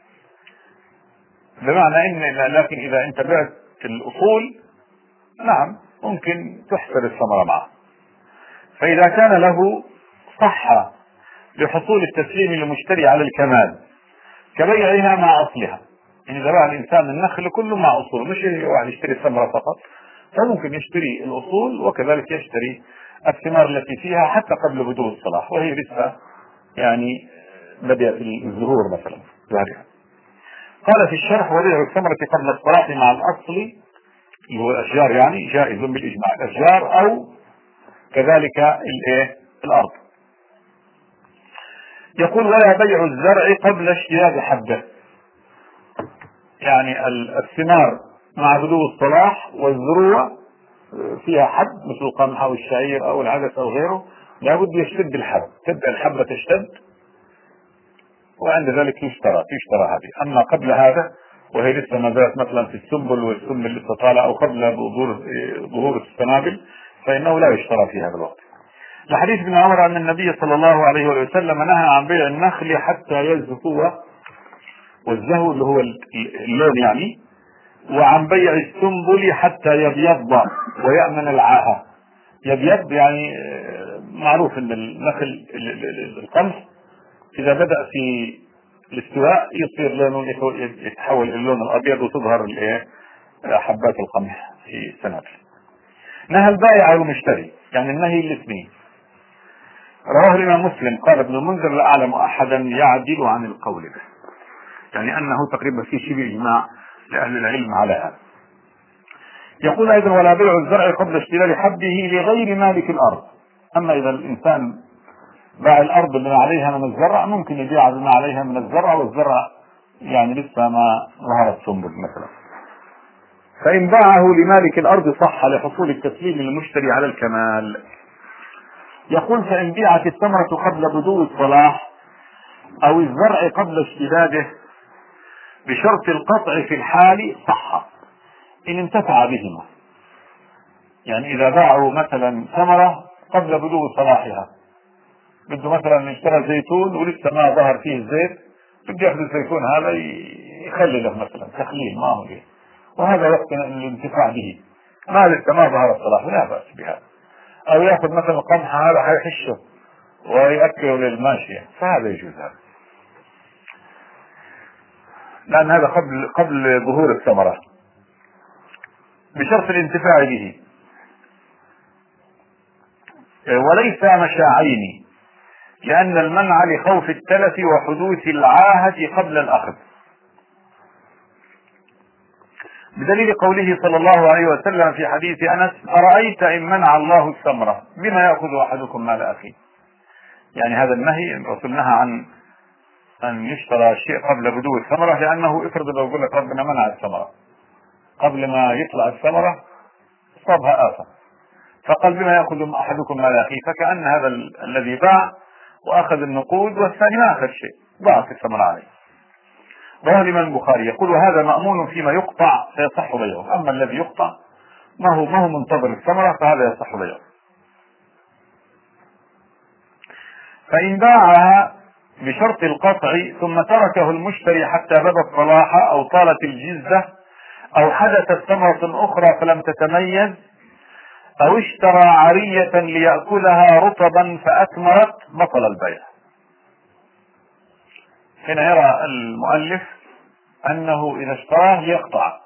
بمعنى إن لكن إذا أنت بعت الأصول نعم ممكن تحصل الثمرة معه، فإذا كان له صحة لحصول التسليم للمشتري على الكمال كبيعها مع أصلها، يعني إذا باع الإنسان النخل كله مع أصول، مش واحد يشتري الثمرة فقط، فممكن يشتري الأصول وكذلك يشتري الثمار التي فيها حتى قبل بدو الصلاح وهي لسه يعني بدأ في الزهور مثلا ظاهرها. قال في الشرح: وبيع الثمرة قبل الصلاح مع الأصل اللي هو الأشجار يعني جائز بالإجماع، الأشجار أو كذلك الإيه الأرض. يقول: ولا بيع الزرع قبل اشتياق حبه، يعني الثمار مع بدو الصلاح والزروع فيها حب مثل القمح أو الشعير أو العدس أو غيره، لابد يشتد الحب، تبدأ الحبة تشتد وعند ذلك يشترى يشترى هذه. أما قبل هذا وهي لسه ما زالت مثلا في السنبل والسنبل لسه طالع أو قبل ظهور ظهور السنابل فإنه لا يشترى في هذا الوقت. لحديث ابن عمر أن النبي صلى الله عليه وسلم نهى عن بيع النخل حتى يزهو، والزهو اللي هو اللون يعني، وعن بيع السنبل حتى يبيض ويأمن العاهة. يبيض يعني معروف ان النخل القمح اذا بدأ في الاستواء يصير لونه يتحول الى اللون الابيض وتظهر حبات القمح في السنابل. نهى البائع والمشتري، يعني النهي الاثنين. رواه الامام مسلم. قال ابن المنذر: لا اعلم احدا يعدل عن القول به، يعني انه تقريبا في شبه اجماع لاهل العلم على هذا. يقول ايضا: ولا بيع الزرع قبل اشتلال حبه لغير مالك الارض. اما اذا الانسان باع الارض بما عليها من الزرع ممكن يبيع بما عليها من الزرع، والزرع يعني لسه ما ظهر السنبل مثلا. فإن باعه لمالك الأرض صح لحصول التسليم للمشتري على الكمال. يقول فإن بيعت الثمرة قبل بدو الصلاح أو الزرع قبل اشتداده بشرط القطع في الحال صح إن انتفع بهما. يعني إذا باعوا مثلا ثمرة قبل بدو صلاحها، بده مثلا يشترى زيتون ولسه ما ظهر فيه الزيت، بده ياخذ الزيتون هذا يخلله مثلا تخليل ما هو ليه، وهذا وقت الانتفاع به، ما لسه ما ظهر الصلاح لا بأس بهذا. أو ياخذ مثلا القمح هذا حيحشه ويأكله للماشية، فهذا يجوز هذا، لأن هذا قبل قبل ظهور الثمرة بشرط الانتفاع به، وليس مشاعين، لأن المنع لخوف التلف وحدوث العاهة قبل الأخذ، بدليل قوله صلى الله عليه وسلم في حديث أنس: أرأيت إن منع الله الثمرة بما يأخذ أحدكم مال أخيه. يعني هذا النهي الرسول نهى عن أن يشترى شيء قبل بدو الثمرة، لأنه افرض لو يقول لك ربنا منع الثمرة قبل ما يطلع الثمرة صابها آفة، فقال بما يأخذ أحدكم مال أخيه، فكأن هذا ال- الذي باع وأخذ النقود والثاني ما أخذ شيء، ضاعت الثمرة عليه. رواه الإمام البخاري يقول: وهذا مأمون فيما يقطع فيصح بيعه، أما الذي يقطع ما هو ما هو منتظر الثمرة فهذا يصح بيعه. فإن باعها بشرط القطع ثم تركه المشتري حتى بدا الصلاح أو طالت الجزة أو حدثت ثمرة أخرى فلم تتميز أو اشترى عرية ليأكلها رطبا فأثمرت بطل البيع. هنا يرى المؤلف أنه إذا اشتراه يقطع،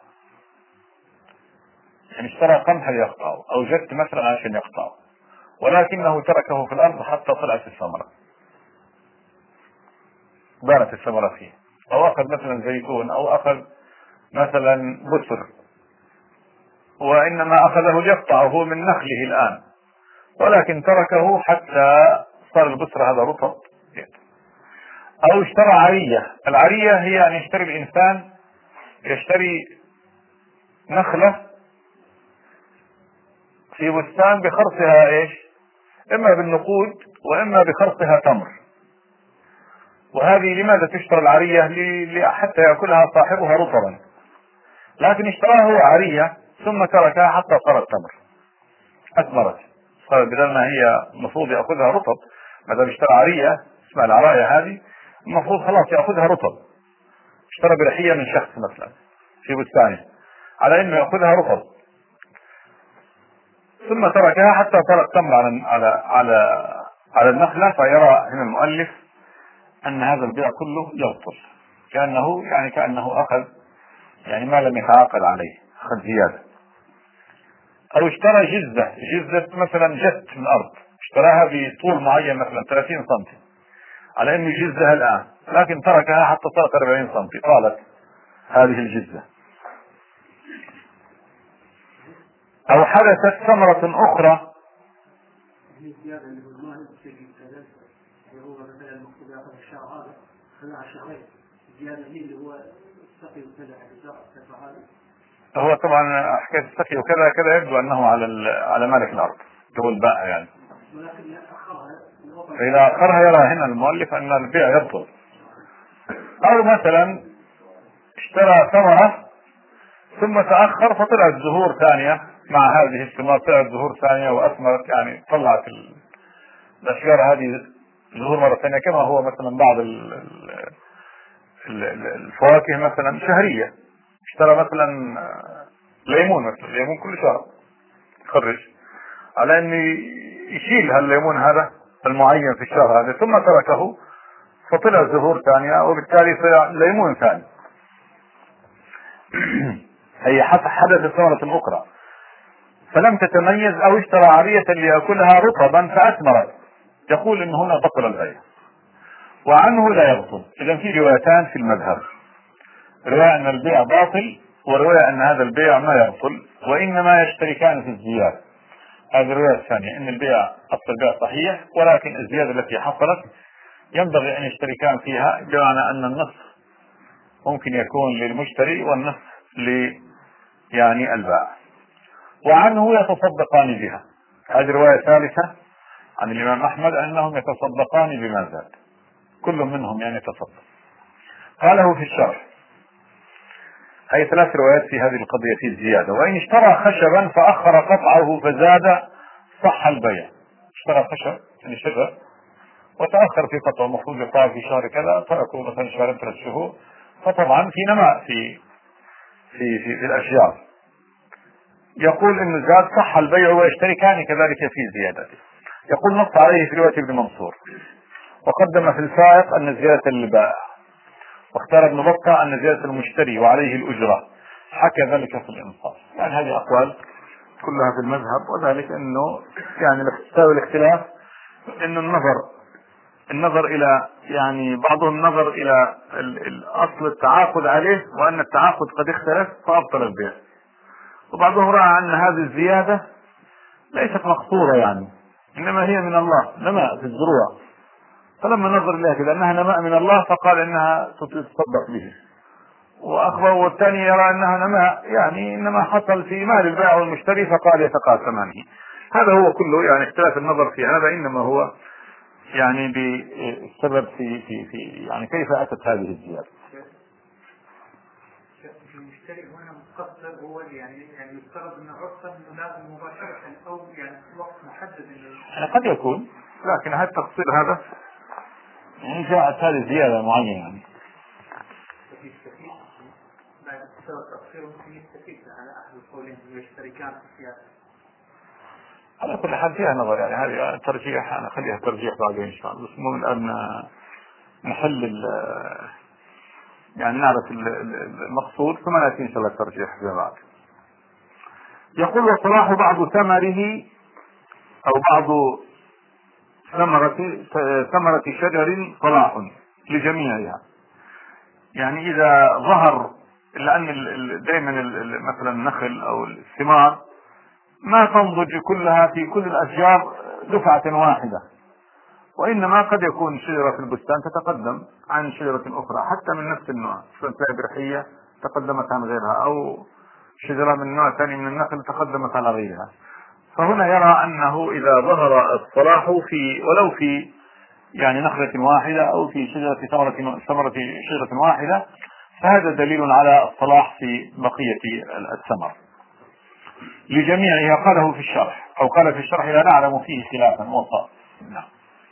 يعني اشترى قمح ليقطعه أو جت مثلا عشان يقطعه، ولكنه تركه في الأرض حتى طلعت الثمرة، بانت الثمرة فيه، أو أخذ مثلا زيتون أو أخذ مثلا بسر وإنما أخذه ليقطعه من نخله الآن، ولكن تركه حتى صار البسر هذا رطب. أو اشترى عرية، العرية هي أن يشتري الإنسان يشتري نخلة في بستان بخرصها إيش؟ إما بالنقود وإما بخرصها تمر، وهذه لماذا تشترى العرية؟ حتى يأكلها صاحبها رطبا، لكن اشتراه عرية ثم تركها حتى صارت تمر أثمرت، صارت بدل ما هي المفروض يأخذها رطب، ما دام اشترى عرية اسمها العراية هذه المفروض خلاص يأخذها رطب، اشترى برحية من شخص مثلا في بستانه على انه يأخذها رطب ثم تركها حتى صارت تمر على على على على النخلة، فيرى هنا المؤلف ان هذا البيع كله يبطل، كأنه يعني كأنه اخذ يعني ما لم يتعاقد عليه، اخذ زيادة. او اشترى جزة، جزة مثلا جت من الارض اشتراها بطول معين مثلا ثلاثين سنتي على انه يجزها الان، لكن تركها حتى صارت أربعين سنتي طالت هذه الجزة. او حدثت ثمرة اخرى، هو طبعا حكاية السقي وكذا كذا يبدو انه على على مالك الارض هو البائع يعني، فإذا أخرها يرى هنا المؤلف أن البيع يبطل. أو مثلا اشترى ثمرة ثم تأخر فطلعت زهور ثانية مع هذه الثمار، طلعت زهور ثانية وأثمرت، يعني طلعت الأشجار هذه زهور مرة ثانية، كما هو مثلا بعض الفواكه مثلا شهرية، اشترى مثلا ليمون مثلا، ليمون كل شهر يخرج على أن يشيل هالليمون هذا المعين في الشهر هذا، ثم تركه فطلع زهور ثانية وبالتالي طلع ليمون ثاني. هي حدثت ثمرة أخرى فلم تتميز أو اشترى عرية ليأكلها رطبا فأثمرت، يقول إن هنا بطل البيع وعنه لا يبطل. إذن في روايتان في المذهب، رواية أن البيع باطل ورواية أن هذا البيع ما يبطل وإنما يشتركان في الزيادة. هذه الرواية الثانية أن البيع أصل البيع صحيح، ولكن الزيادة التي حصلت ينبغي أن يشتركان فيها، بمعنى أن النصف ممكن يكون للمشتري والنصف يعني البائع، وعنه يتصدقان بها. هذه رواية ثالثة عن الإمام أحمد أنهم يتصدقان بما زاد، كل منهم يعني يتصدق. قاله في الشرح. هي ثلاث روايات في هذه القضية في الزيادة. وإن اشترى خشبا فأخر قطعه فزاد صح البيع. اشترى خشب يعني شجر وتأخر في قطعه، المفروض يقطعه في شهر كذا، تركه مثلا شهرين ثلاث شهور، فطبعا في نماء في في في, في الأشجار. يقول إنه زاد صح البيع ويشتركان كذلك في زيادته. يقول نص عليه في رواية ابن منصور، وقدم في الفائق أن زيادة للبائع، واختار ابن بطة أن زيادة المشتري وعليه الأجرة، حكى ذلك في الإنصاف. يعني هذه أقوال كلها في المذهب، وذلك أنه يعني تساوي الاختلاف أنه النظر النظر إلى يعني بعضهم نظر إلى الأصل التعاقد عليه وأن التعاقد قد اختلف فأبطل البيع، وبعضهم رأى أن هذه الزيادة ليست مقصورة يعني إنما هي من الله، نماء في الزروع، فلما نظر إليها كذا أنها نماء من الله فقال إنها تتصدق به. وأخبر والثاني يرى أنها نماء يعني إنما حصل في مال البائع والمشتري فقال يتقاسمان. هذا هو كله يعني اختلاف النظر في هذا، إنما هو يعني بسبب في في في يعني كيف أتت هذه الزيادة. المشتري هنا متقصر هو يعني يعني يفترض انه عرفا انه لازم مباشرة او يعني وقت محدد يعني قد يكون، لكن هذا التقصير هذا يعني جاءت هذه زيادة معينة يعني. يستفيد بعد سبب تقصيره ممكن يستفيد على أهل القولين ويشتركان في السياسة. على كل حال فيها نظر يعني، هذه ترجيح أنا خليها ترجيح بعدين إن شاء الله، بس مو الآن نحل يعني نعرف المقصود ثم نأتي إن شاء الله الترجيح فيما بعد. يقول وصلاح بعض ثمره أو بعض ثمرة ثمرة شجر صلاح لجميعها، يعني إذا ظهر، لأن دائما مثلا النخل أو الثمار ما تنضج كلها في كل الأشجار دفعة واحدة، وإنما قد يكون شجرة في البستان تتقدم عن شجرة أخرى حتى من نفس النوع، تلاقي برحية تقدمت عن غيرها أو شجرة من نوع ثاني من النخل تقدمت على غيرها. فهنا يرى أنه إذا ظهر الصلاح في ولو في يعني نخلة واحدة أو في شجرة ثمرة ثمرة شجرة واحدة فهذا دليل على الصلاح في بقية الثمر لجميعها. قاله في الشرح أو قال في الشرح لا نعلم فيه خلافا وصار. نعم.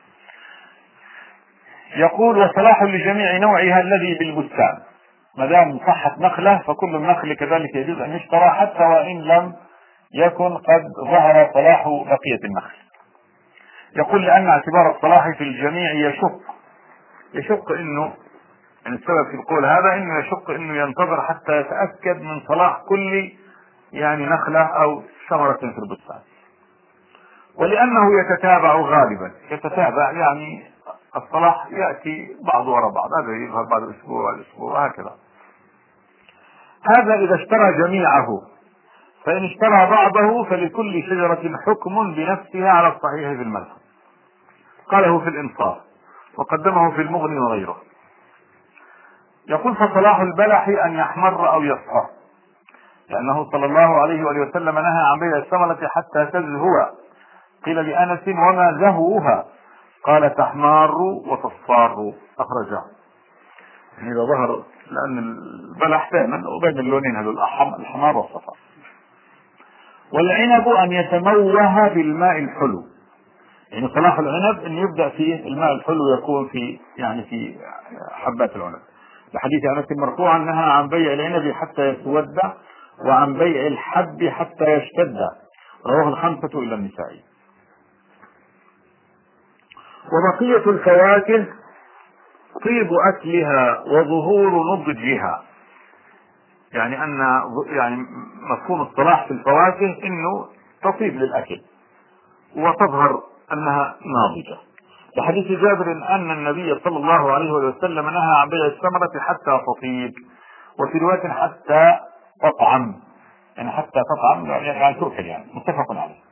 يقول وصلاح لجميع نوعها الذي بالبستان، ما دام صحت نخلة فكل النخل كذلك يجوز أن يشترى حتى وإن لم يكن قد ظهر صلاح بقية النخل. يقول لأن اعتبار الصلاح في الجميع يشق يشق إنه يعني السبب في القول هذا إنه يشق إنه ينتظر حتى يتأكد من صلاح كل يعني نخلة أو ثمرة في البستان، ولأنه يتتابع غالبا يتتابع يعني الصلاح يأتي بعض وراء بعض، هذا يظهر بعد أسبوع الأسبوع وهكذا. هذا إذا اشترى جميعه، فإن اشترى بعضه فلكل شجرة حكم بنفسها على الصحيح في المذهب. قاله في الإنصاف وقدمه في المغني وغيره. يقول فصلاح البلح أن يحمر أو يصفر، لأنه صلى الله عليه وآله وسلم نهى عن بيع الثمرة حتى تزهو. قيل لأنس وما زهوها؟ قال تحمار وتصفار، أخرجه. يعني إذا ظهر، لأن البلح دائما وبين اللونين هذول الحمار والصفار. والعنب أن يتموه بالماء الحلو، يعني صلاح العنب أن يبدأ فيه الماء الحلو يكون في يعني في حبات العنب، لحديث أنس مرفوعا نهى عن بيع العنب حتى يسود وعن بيع الحب حتى يشتد، رواه الخمسة إلى النسائي. وبقية الفواكه طيب أكلها وظهور نضجها، يعني أن يعني مفهوم الصلاح في الفواكه إنه تطيب للأكل وتظهر أنها ناضجة، لحديث جابر أن النبي صلى الله عليه وسلم نهى عن بيع الثمرة حتى تطيب، وفي رواية حتى تطعم، يعني حتى تطعم يعني تؤكل، يعني متفق عليه.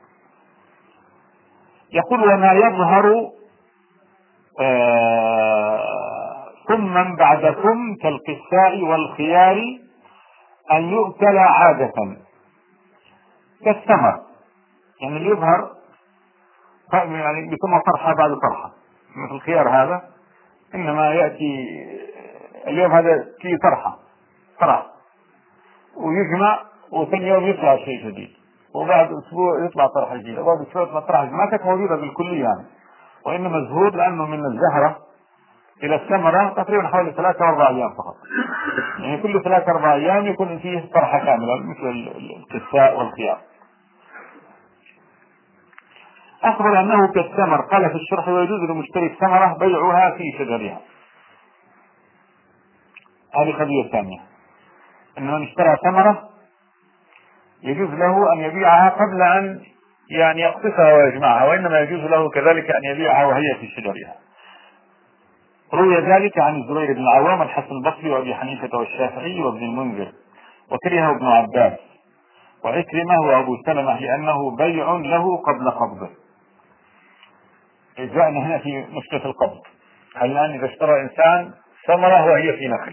يقول وما يظهر آه ثم بعد ثم كالقساء والخيار أن يؤكل عادة كالثمر، يعني اللي يظهر يعني بيسمى فرحة بعد فرحة، مثل الخيار هذا إنما يأتي اليوم هذا في فرحة فرح ويجمع وثاني يوم يطلع شيء جديد، وبعد أسبوع يطلع فرحة جديدة، وبعد أسبوع يطلع فرحة جديدة، ما كانت موجودة بالكلية يعني. وإنما الزهور لأنه من الزهرة إلى الثمرة تقريبا حوالي ثلاثة أربع أيام فقط، يعني كل ثلاثة أربع أيام يكون فيه فرحة كاملة مثل الكساء والخيار. أخبر أنه كالثمر، قال في الشرح: ويجوز لمشتري الثمرة بيعها في شجرها. هذه قضية ثانية، أن من اشترى ثمرة يجوز له أن يبيعها قبل أن يعني يقطفها ويجمعها، وإنما يجوز له كذلك أن يبيعها وهي في شجرها. روي ذلك عن الزبير بن العوام، الحسن البصري، وأبي حنيفة والشافعي وابن المنذر، وكرهه ابن عباس وعكرمة وأبو سلمة لأنه بيع له قبل قبضه. جاءنا هنا في مشكلة القبض، هل الآن إذا اشترى إنسان ثمرة وهي في نخل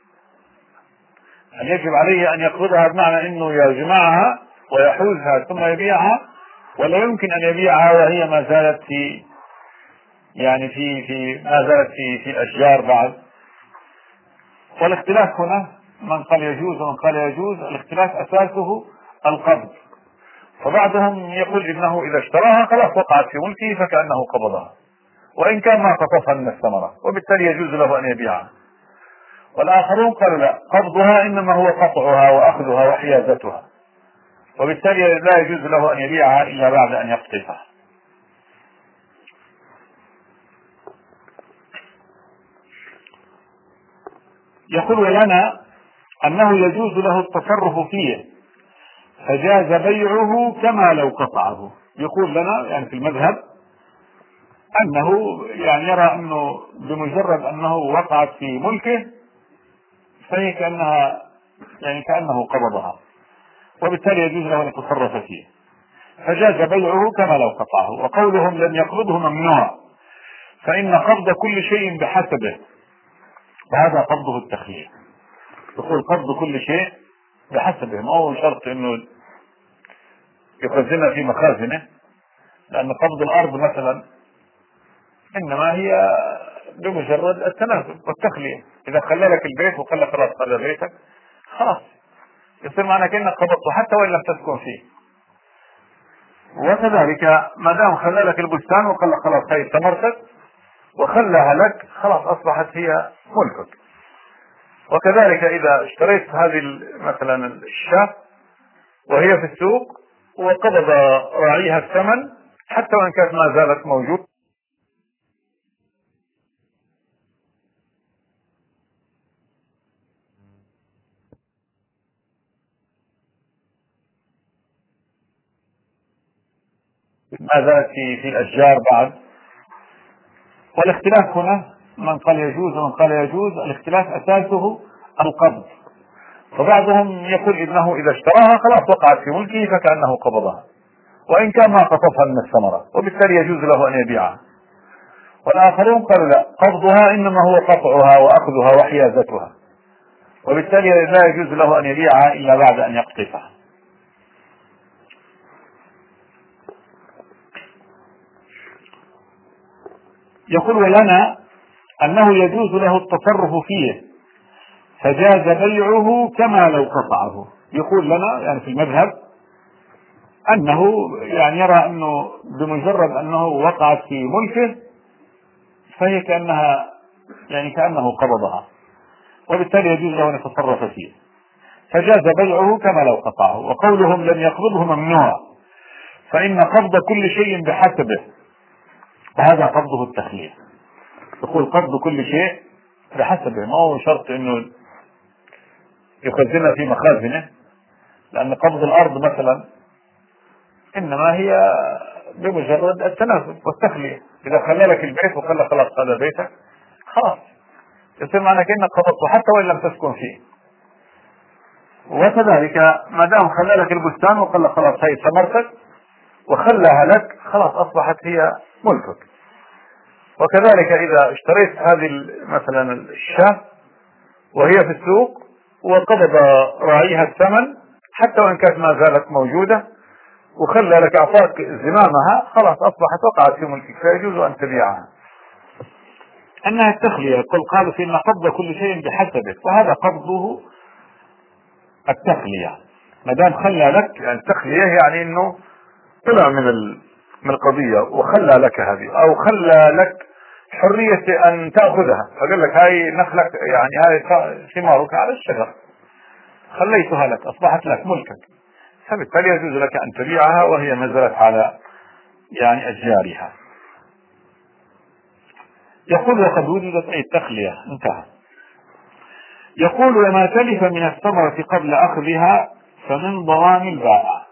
هل يجب عليه أن يقبضها بمعنى أنه يجمعها ويحوزها ثم يبيعها، ولا يمكن أن يبيعها وهي ما زالت في يعني في في ما زالت في في الأشجار بعد؟ والاختلاف هنا من قال يجوز ومن قال يجوز، الاختلاف أساسه القبض. فبعضهم يقول إنه إذا اشتراها خلاص وقعت في ملكه فكأنه قبضها، وإن كان ما قطفها من الثمرة، وبالتالي يجوز له أن يبيعها. والآخرون قالوا لا، قبضها إنما هو قطعها وأخذها وحيازتها، وبالتالي لا يجوز له أن يبيعها إلا بعد أن يقطفها. يقول: ولنا أنه يجوز له التصرف فيه فجاز بيعه كما لو قطعه. يقول لنا يعني في المذهب أنه يعني يرى أنه بمجرد أنه وقعت في ملكه فهي كأنها يعني كأنه قبضها، وبالتالي يجوز له أن يتصرف فيه، فجاز بيعه كما لو قطعه. وقولهم لم يقبضه ممنوع، فإن قبض كل شيء بحسبه، وهذا قبضه التخيير. يقول قبض كل شيء بحسبه، ما هو شرط انه يخزنها في مخازنه، لأن قبض الأرض مثلا إنما هي بمجرد التنازل والتخلية. إذا خلى لك البيت وقال لك خلاص هذا بيتك خلاص يصير معنى كأنك قبضته حتى وإن لم تسكن فيه. وكذلك ما دام خلى لك البستان وقال لك خلاص هي ثمرتك وخلها لك خلاص أصبحت هي ملكك. وكذلك إذا اشتريت هذه مثلا الشاة وهي في السوق وقبض راعيها الثمن حتى وإن كانت ما زالت موجود، ما زالت في في الأشجار بعد. والاختلاف هنا من قال يجوز ومن قال يجوز، الاختلاف أساسه القبض. فبعضهم يقول إنه إذا اشتراها خلاص وقعت في ملكه فكأنه قبضها، وإن كان ما قطفها من الثمرة، وبالتالي يجوز له أن يبيعها. والآخرون قالوا لا، قبضها إنما هو قطعها وأخذها وحيازتها، وبالتالي لا يجوز له أن يبيعها إلا بعد أن يقطفها. يقول: ولنا أنه يجوز له التصرف فيه فجاز بيعه كما لو قطعه. يقول لنا يعني في المذهب أنه يعني يرى أنه بمجرد أنه وقعت في ملكه فهي كأنها يعني كأنه قبضها، وبالتالي يجوز له أن يتصرف فيه، فجاز بيعه كما لو قطعه. وقولهم لم يقبضه ممنوع، فإن قبض كل شيء بحسبه، وهذا قبضه التخلية. يقول قبض كل شيء بحسبه، ما هو شرط انه يخزنها في مخازنه، لأن قبض الأرض مثلا إنما هي بمجرد التنازل والتخلية. إذا خلى لك البيت وقال لك خلاص هذا بيتك خلاص يصير معنى كأنك قبضته حتى وإن لم تسكن فيه. وكذلك ما دام خلى لك البستان وقال لك خلاص هي ثمرتك وخلها لك خلاص أصبحت هي ملكك. وكذلك إذا اشتريت هذه مثلا الشاة وهي في السوق وقبض راعيها الثمن حتى وإن كانت ما زالت موجودة، وخلى لك أعطاك زمامها، خلاص أصبحت وقعت في ملكك فيجوز أن تبيعها. أنها التخلية، يقول قالوا في أن قبض كل شيء بحسبه، وهذا قبضه التخلية. ما دام خلى لك، يعني التخلية يعني أنه طلع من من القضية وخلى لك هذه، أو خلى لك حرية أن تأخذها، فقال لك هاي نخلك، يعني هاي ثمارك على الشجر، خليتها لك، أصبحت لك ملكك، فبالتالي يجوز لك أن تبيعها وهي نزلت على يعني أشجارها. يقول وقد وجدت أي التخلية، انتهى. يقول وما تلف من الثمرة قبل أخذها فمن ضمان البائع.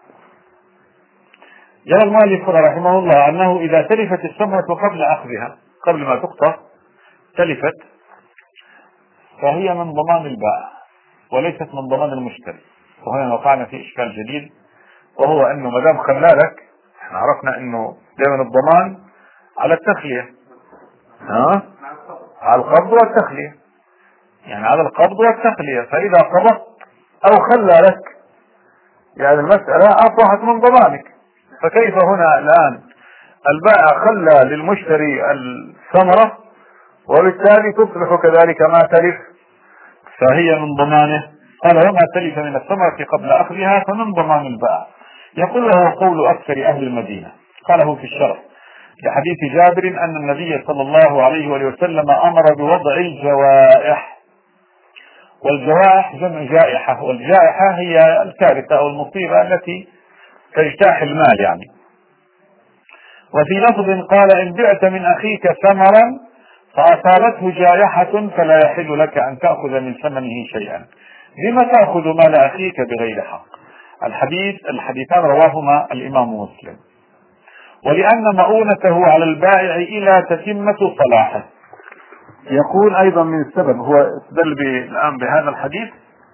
يرى المؤلف رحمه الله أنه إذا تلفت الثمرة قبل أخذها، قبل ما تقطع تلفت، فهي من ضمان البائع وليست من ضمان المشتري. وهنا وقعنا في إشكال جديد، وهو أنه ما دام خلالك، احنا عرفنا أنه دائما الضمان على التخلية، ها؟ على القبض والتخلية، يعني على القبض والتخلية. فإذا قبضت أو خلى لك، يعني المسألة أصبحت من ضمانك. فكيف هنا الآن البائع خلى للمشتري الثمرة، وبالتالي تصبح كذلك ما تلف فهي من ضمانه. قال وما تلف من الثمرة قبل أخذها فمن ضمان البائع. يقول له قول أكثر أهل المدينة، قاله في الشرح لحديث جابر أن النبي صلى الله عليه وسلم أمر بوضع الجوائح، والجوائح جمع جائحة، والجائحة هي الكارثة أو المصيبة التي تجتاح المال يعني. وفي لفظ قال إن بعت من أخيك ثمرا فأصابته جائحة فلا يحل لك أن تأخذ من ثمنه شيئا، لما تأخذ مال أخيك بغير حق. الحديث الحديثان رواهما الإمام مسلم. ولأن مؤونته على البائع إلى تتمة صلاحه. يقول أيضا من السبب، هو استدل الآن بهذا الحديث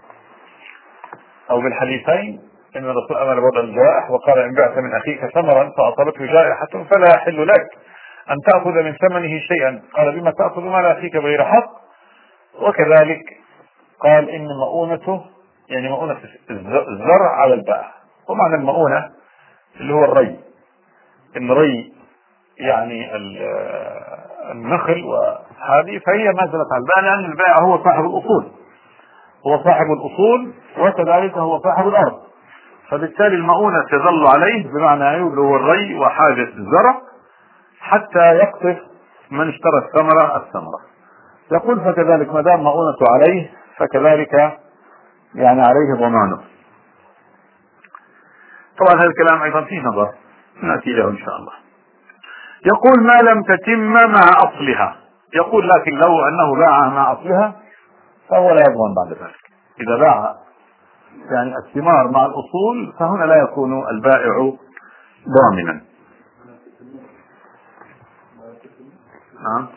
أو بالحديثين، إن الرسول أمر بوضع الجوائح وقال إن بعت من أخيك ثمرا فأصابته جائحة فلا يحل لك أن تأخذ من ثمنه شيئا. قال بما تأخذ مال أخيك بغير حق. وكذلك قال إن مؤونته يعني مؤونة الزرع على البائع، ومعنى المؤونة اللي هو الري، إن ري يعني النخل وهذه فهي ما زالت على البائع، لأن البائع هو صاحب الأصول، هو صاحب الأصول وكذلك هو صاحب الأرض، فبالتالي المؤونة تظل عليه، بمعنى اللي هو الري وحاجة الزرع حتى يقطف من اشترى الثمرة الثمرة. يقول فكذلك ما دام مؤونته عليه فكذلك يعني عليه ضمانه. طبعا هذا الكلام أيضا فيه نظر نأتي له إن شاء الله. يقول ما لم تتم مع أصلها. يقول لكن لو أنه باعها مع أصلها فهو لا يضمن بعد ذلك. إذا باع يعني الثمار مع الأصول فهنا لا يكون البائع ضامنا. نعم.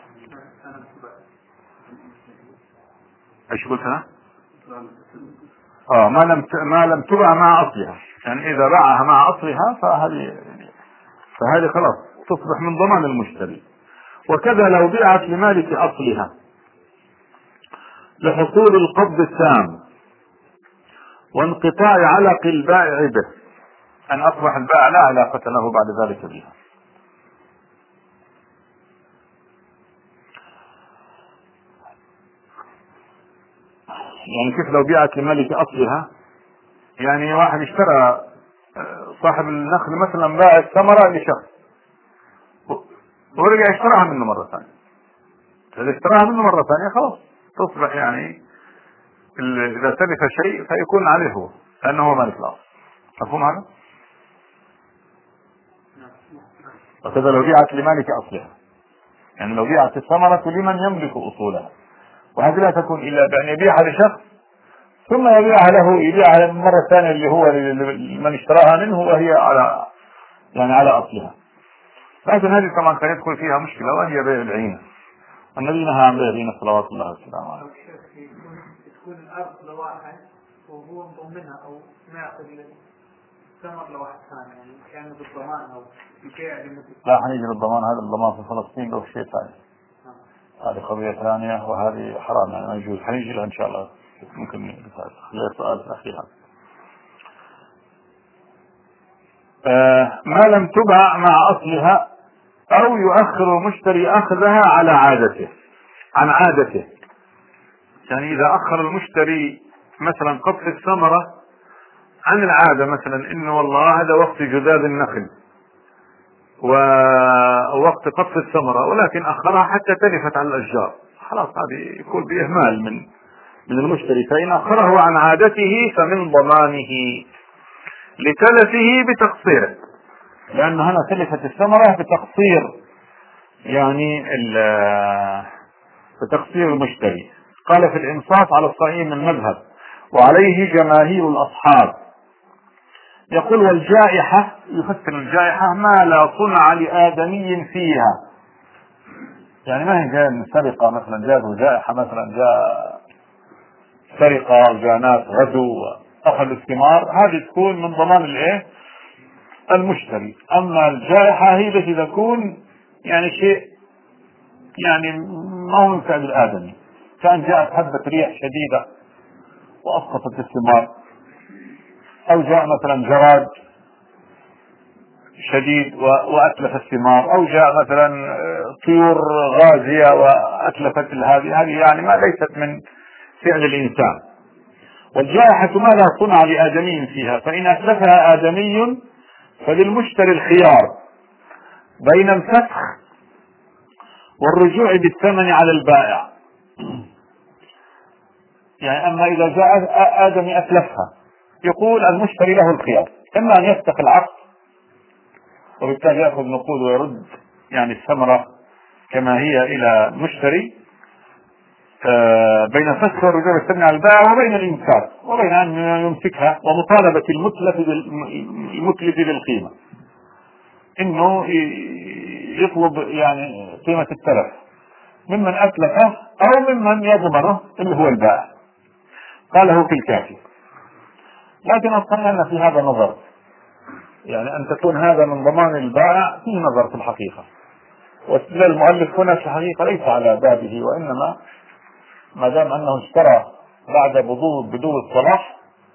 ايش قلت انا؟ اه ما لم ما لم تباع مع اصلها، يعني اذا باعها مع اصلها فهذه فهذه خلاص تصبح من ضمان المشتري. وكذا لو بيعت لمالك اصلها لحصول القبض التام وانقطاع علق البائع به، ان اصبح البائع لا علاقة له بعد ذلك بها. يعني كيف لو بيعت لمالك اصلها؟ يعني واحد اشترى، صاحب النخل مثلا باع الثمرة لشخص ورجع اشتراها منه مرة ثانية، إذا اشتراها منه مرة ثانية خلاص تصبح يعني إذا تلف شيء فيكون عليه هو، لأنه هو مالك الأصل. مفهوم هذا؟ وكذا لو بيعت لمالك أصلها، يعني لو بيعت الثمرة لمن يملك أصولها، وهذه لا تكون إلا بأن يبيعها لشخص ثم يبيعها له يبيعها مرة ثانية اللي هو من اشتراها منه وهي على يعني على أصلها. لكن هذه طبعا كان يدخل فيها مشكلة، وهي بيع العينة. النبي نهى عن بيع العينة صلوات الله وسلامه عليه. تكون الأرض لواحد وهو مضمنها أو ما يأخذ الثمر لواحد ثاني، يعني كان بالضمان أو بيع لمدة. لا حنيجي للضمان، هذا الضمان في فلسطين أو شيء ثاني، هذه قضية ثانية وهذه حرام يعني ما يجوز، حنيجي لها إن شاء الله ممكن غير سؤال أخيرا. آه ما لم تباع مع أصلها أو يؤخر المشتري أخذها على عادته عن عادته. يعني إذا أخر المشتري مثلا قطف الثمرة عن العادة، مثلا إنه والله هذا وقت جذاذ النخل ووقت قطف الثمرة، ولكن أخرها حتى تلفت على الأشجار، خلاص هذه يكون بإهمال من من المشتري. فإن أخره عن عادته فمن ضمانه لتلفه بتقصيره، لأن هنا تلفت الثمرة بتقصير يعني بتقصير المشتري. قال في الإنصاف على الصحيح من المذهب وعليه جماهير الأصحاب. يقول والجائحة، يفسر الجائحة ما لا صنع لآدمي فيها، يعني ما هي جاء من سرقة مثلا، جاء جائحة مثلا، جاء سرقة أو جاء ناس غزو أخذوا الثمار، هذه تكون من ضمان الايه المشتري. أما الجائحة هي التي تكون يعني شيء يعني ما هو من فعل الآدمي، كان جاءت حبة ريح شديدة وأسقطت الثمار، أو جاء مثلا جراد شديد وأتلف الثمار، أو جاء مثلا طيور غازية وأتلفت هذه، هذه يعني ما ليست من فعل الإنسان. والجائحة ما لا صنع لآدمي فيها، فإن أتلفها آدمي فللمشتري الخيار بين الفسخ والرجوع بالثمن على البائع. يعني أما إذا جاء آدمي أتلفها يقول المشتري له الخيار، إما أن يفسخ العقد وبالتالي يأخذ نقود ويرد يعني الثمرة كما هي إلى المشتري بين فسخ والرجوع بالثمن على البائع، وبين الإمساك، وبين أن يمسكها ومطالبة المتلف المتلف بالقيمة، إنه يطلب يعني قيمة التلف ممن أتلفه أو ممن يضمنه اللي هو البائع. قاله في الكافي. لكن أصلا أن في هذا نظر، يعني أن تكون هذا من ضمان البائع فيه نظر في الحقيقة، واستدلال المؤلف هنا في الحقيقة ليس على بابه، وإنما ما دام أنه اشترى بعد بدو بدو الصلاح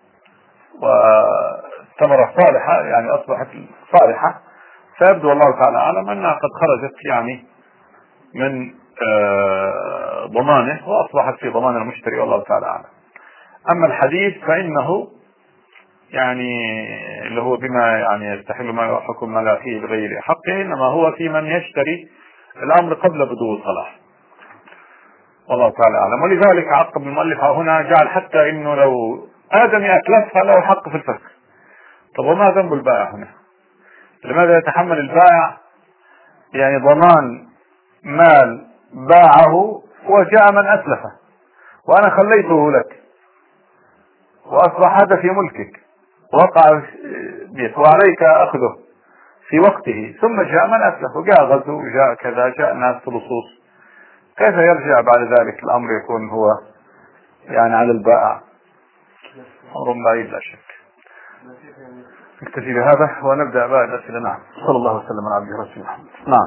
والثمرة صالحة يعني أصبحت صالحة، فيبدو الله تعالى أعلم أنها قد خرجت يعني من ضمانه وأصبحت في ضمان المشتري، والله تعالى أعلم. أما الحديث فإنه يعني اللي هو بما يعني يستحل ما يحكم ما لا فيه بغير حقه، إنما هو في من يشتري الأمر قبل بدو الصلاح، والله تعالى أعلم. ولذلك عقب المؤلف هنا جعل حتى إنه لو آدمي أتلفها له حق في الفسخ. طب وما ذنب البائع هنا؟ لماذا يتحمل البائع يعني ضمان مال باعه وجاء من أتلفه وأنا خليته لك وأصبح هذا في ملكك وقع بيت وعليك أخذه في وقته، ثم جاء من أتلف وجاء غزو وجاء كذا، جاء ناس في لصوص، كيف يرجع بعد ذلك الأمر يكون هو يعني على البائع؟ أمر بعيد لا شك. نكتفي بهذا ونبدأ بعد الأسئلة. نعم. صلى الله وسلم على عبده ورسوله محمد. نعم.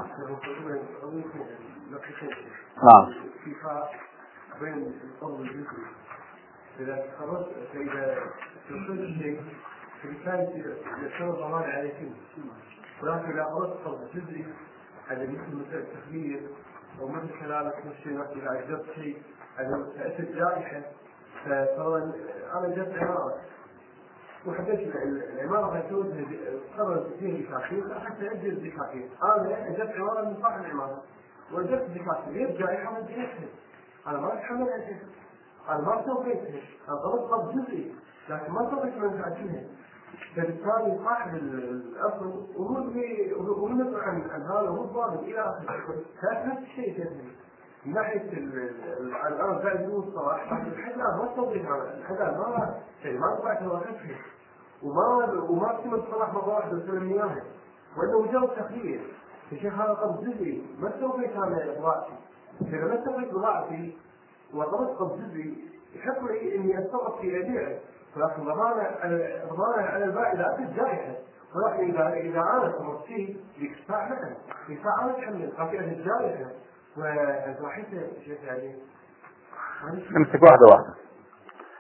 نعم. بين القول والذكر إذا خرجت فإذا تقول الشيء فبالتالي يصير ضمان على كل، ولكن إذا خرجت قبل جزئي هذا مثل مسألة التخلية أو مثل كذلك الشيء إذا أجرت شيء هذا تأتي جائحة، فطبعا أنا جبت عمارة وحبيت العمارة فسوتها قررت فيها دكاكين حتى أجر الدكاكين، أنا جبت عمارة من صاحب العمارة وجبت دكاكين يرجع يحمل بيتها، أنا ما أتحمل أجر، أنا ما سويتها، أنا طلبت قبض جزئي لكن ما سويت منفعتها، فبالتالي صاحب الأصل وهو نطلع عن هذا وهو ضابط إلى آخره، كان نفس الشيء كذلك. من ناحية الآن قاعد يقول صراحة الحلال ما سويت هذا، الحلال ما يعني ما طلعت وقتها وما وما كنت صلاح مرة واحدة وسلم إياها، وإنه مجرد تخيير. الشيخ هذا قبض جزئي ما سويت هذا إضاعتي، إذا ما سويت إضاعتي وطلبت قبض جزئي يحط لي إني أتصرف في أبيعه، ولكن ضمانه ضمانه على البائع إذا أتت جائحة، ولكن إذا إذا أنا صرفت فيه بكفاء مثلا بكفاء أنا أتحمل خاطئة الجائحة وإضاحته شيء يعني. نمسك واحدة واحدة.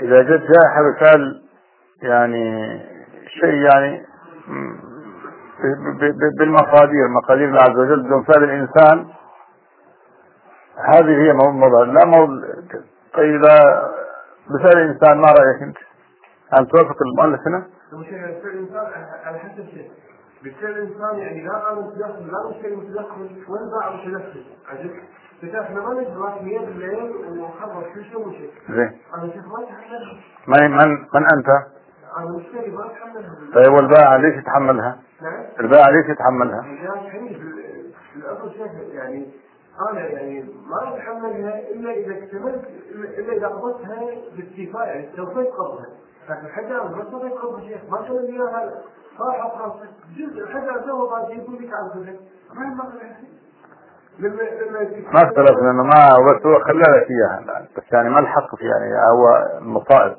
إذا جت جائحة بفعل يعني شيء يعني بالمقادير، مقادير الله عز وجل بدون فعل الإنسان، هذه هي موضوع لا موضوع. طيب إذا بفعل الإنسان ما رأيك أنت؟ هل توافق المؤلف هنا؟ بفعل الإنسان على حسب شيء. بفعل الإنسان يعني لا قام متدخل لا مشتري متدخل ولا باع متدخل. عجب. فإحنا ما نجرب مية بالليل ونخرج كل شيء وشيء. زين. أنا شيخ ما أتحملها. من من من أنت؟ أنا مشتري ما أتحملها. طيب والبائع ليش يتحملها؟ نعم. البائع ليش يتحملها؟ يعني حنيف الأصل شيخ يعني أنا يعني ما أتحملها إلا إذا اكتملت إلا إذا قضتها باستيفاء يعني استوفيت قبضها. لكن حتى أنا ما استوفيت قبضها شيخ ما كان لي هذا صاحب خاص جزء حتى أسوي بعد يقول لك على كذا ما ما لما لما ما اختلف لأنه ما بس هو خلالك إياها بس يعني ما الحق في يعني هو المصائب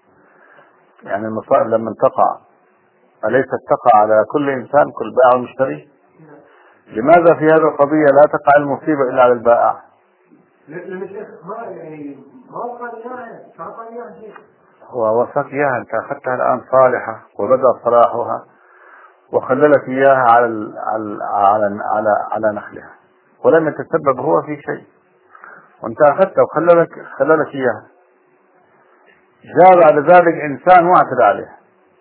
يعني المصائب لما تقع أليست تقع على كل إنسان كل بائع ومشتري؟ لماذا في هذه القضية لا تقع المصيبة إلا على البائع؟ لأن الشيخ ما يعني ما وصل إياها ما وصل إياها شيء. هو وصلت إياها أنت أخذتها الآن صالحة وبدأ صلاحها وخللك إياها على على على على, على نخلها ولم يتسبب هو في شيء وأنت أخذتها وخللك خللك إياها. جاء بعد ذلك إنسان واعتدى عليها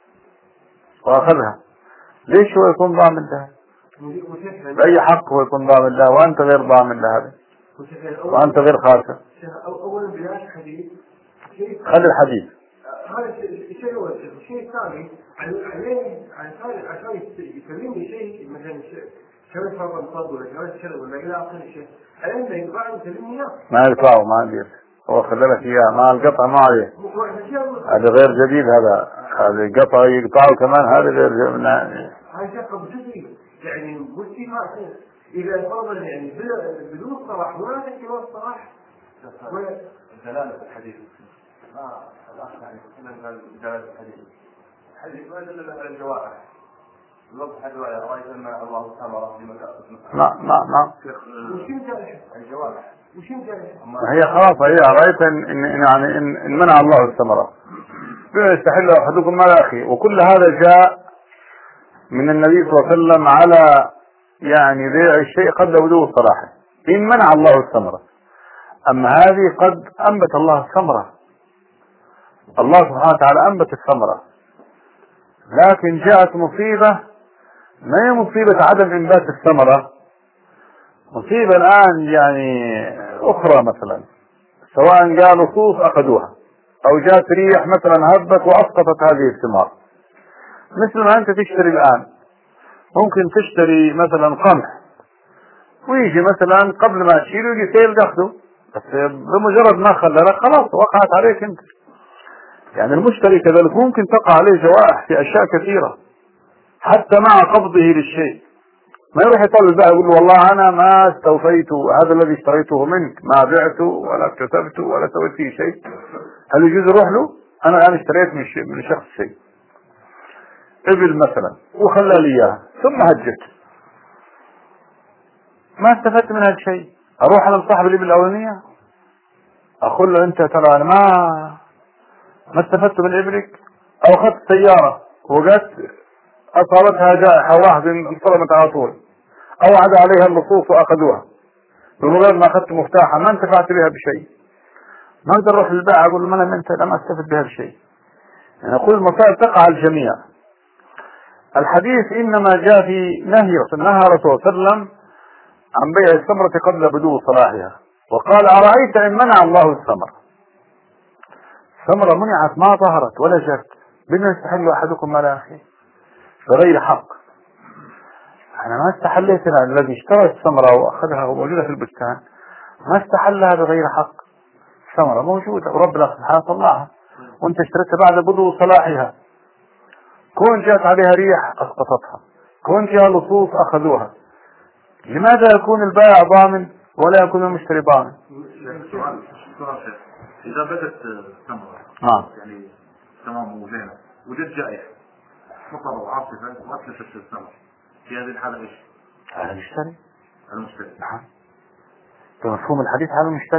وأخذها، ليش هو يكون ضامن لها؟ بأي حق هو يكون ضامن لها وأنت غير ضامن لها وأنت غير خاسر؟ أولا بلاش حديث خلي الحديث هذا الشيء هو الشيء الثاني عليه عشان عشان يسلمني شيء مثلا شبه فرض الفرض ولا شبه الشرب ولا إلى آخر شيء عليه ينفع يسلمني إياه ما ينفعه ما يدير هو خللك إياه ما القطع ما عليه هذا غير جديد هذا هذا قطع يقطعه كمان هذا غير جديد. هاي شقة بجزئي يعني مستفاء إذا فرضا يعني بدون صلاح ولا تكتب الصلاح دلالة الحديث ما الأخ يعني من دلالة الحديث الحديث ما يدل على الجوارح الوضح الرواية رأيت أن الله ثمرة في مكان نعم نعم نعم وشين جارح الجوارح وشين جارح هي خلاص هي رأيت إن إن يعني إن, إن منع الله الثمرة يستحل أحدكم مال أخي وكل هذا جاء من النبي صلى الله عليه وسلم على يعني بيع الشيء قبل بدو صلاحه إن منع الله الثمرة. أما هذه قد أنبت الله الثمرة الله سبحانه وتعالى أنبت الثمرة لكن جاءت مصيبة ما هي مصيبة عدم إنبات الثمرة مصيبة الآن يعني أخرى مثلا سواء قالوا لصوص أخذوها أو جاءت ريح مثلا هبت وأسقطت هذه الثمار مثل ما أنت تشتري الآن ممكن تشتري مثلا قمح ويجي مثلا قبل ما تشيله يجي سيل تاخده بس بمجرد ما خللك خلاص وقعت عليك أنت. يعني المشتري كذلك ممكن تقع عليه جوائح في أشياء كثيرة حتى مع قبضه للشيء ما يروح يطلب البائع يقول له والله أنا ما استوفيت هذا الذي اشتريته منك ما بعته ولا اكتسبته ولا سويت فيه شيء. هل يجوز يروح له أنا الآن اشتريت من من شخص شيء إبل مثلا وخلى لي إياها ثم هجت ما استفدت من هذا الشيء أروح على صاحب الإبل الأولانية أقول له أنت ترى أنا ما ما استفدت من إبلك أو أخذت سيارة وقت أصابتها جائحة واحد انصرمت على طول أو عاد عليها اللصوص وأخذوها بمجرد ما أخذت مفتاحها ما انتفعت بها بشيء ما أقدر أروح للبائع أقول له ما أنا أنت لم أستفد بها بشيء. يعني أقول المصائب تقع على الجميع. الحديث إنما جاء في نهي نهى رسول الله صلى الله عليه وسلم عن بيع الثمرة قبل بدو صلاحها وقال أرأيت إن منع الله الثمرة ثمرة منعت ما ظهرت ولا جت بما يستحل أحدكم مال أخيه بغير حق. أنا ما استحليت الذي اشترى الثمرة وأخذها وموجودة في البستان ما استحلها بغير حق ثمرة موجودة ورب الله سبحانه طلعها وانت اشتريتها بعد بدو صلاحها كون جاءت عليها ريح أسقطتها كون جاء لصوص أخذوها. لماذا يكون البائع ضامن ولا يكون المشتري ضامن؟ سؤال سؤال إذا بدت ثمرة نعم يعني تمام وزينة وجد جائحة مطر وعاصفة وأتلفت الثمرة في هذه الحالة إيش؟ على المشتري. المشتري. نعم. بمفهوم الحديث على المشتري.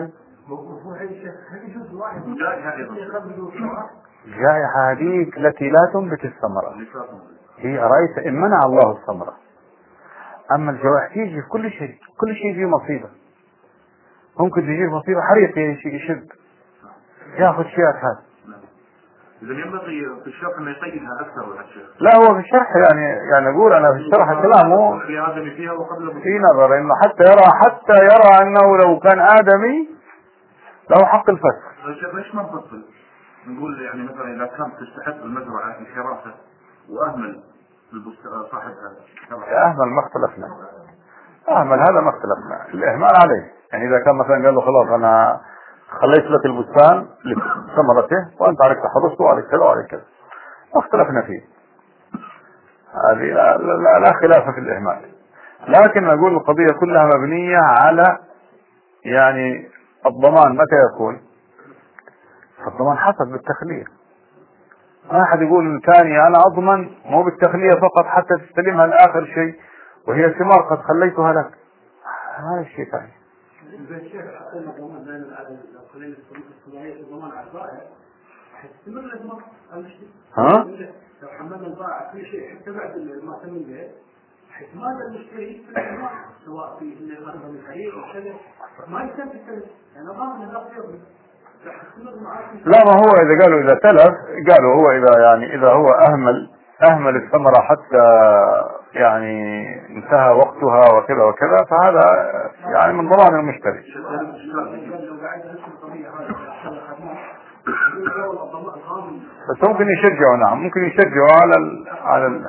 مفهوم أي شيء هل يجوز واحد جائحة يقبل الصلاة؟ الجائحة هذيك التي لا تنبت الثمرة، هي أرأيت إن منع الله الثمرة. أما الجوائح تيجي في كل شيء، كل شيء فيه مصيبة، ممكن تجيه مصيبة حريق يشد ياخذ شيئات هذا. إذا ينبغي في الشرح أن يقيدها أكثر ولا شيء؟ لا هو في الشرح يعني يعني أقول أنا في الشرح كلامه فيها وقبل في نظر إنه حتى يرى حتى يرى أنه لو كان آدمي له حق الفسخ. ليش ما نفصل؟ نقول يعني مثلا إذا كانت تستحق المزرعة الحراسة وأهمل صاحبها أهمل ما اختلفنا، أهمل هذا ما اختلفنا، الإهمال عليه. يعني إذا كان مثلا قال له خلاص أنا خليت لك البستان لثمرته وأنت عليك تحرسه وعليك كذا وعليك كذا، ما اختلفنا فيه، هذه لا, لا, لا خلاف في الإهمال. لكن نقول القضية كلها مبنية على يعني الضمان متى يكون؟ الضمان حسب بالتخلية. ما أحد يقول من ثاني أنا أضمن مو بالتخلية فقط حتى تستلمها لآخر شيء وهي ثمار قد خليتها لك، هذا الشيء ثاني. إذا الشيخ حطينا ضمان بين العدد لو خلينا الصلاحية الضمان على البائع حتستمر الأزمة المشتري. ها؟ لو حملنا البائع كل شيء حتى بعد المعتمد به حتمال المشتري في الضمان سواء في إن الأرض من حريق أو كذا ما يستمر السلف يعني ضامن النقص يضمن. لا ما هو إذا قالوا إذا تلف قالوا هو إذا يعني إذا هو أهمل أهمل الثمرة حتى يعني انتهى وقتها وكذا وكذا فهذا يعني من ضمان المشتري. بس ممكن يشجعوا، نعم ممكن يشجعوا على ال على ال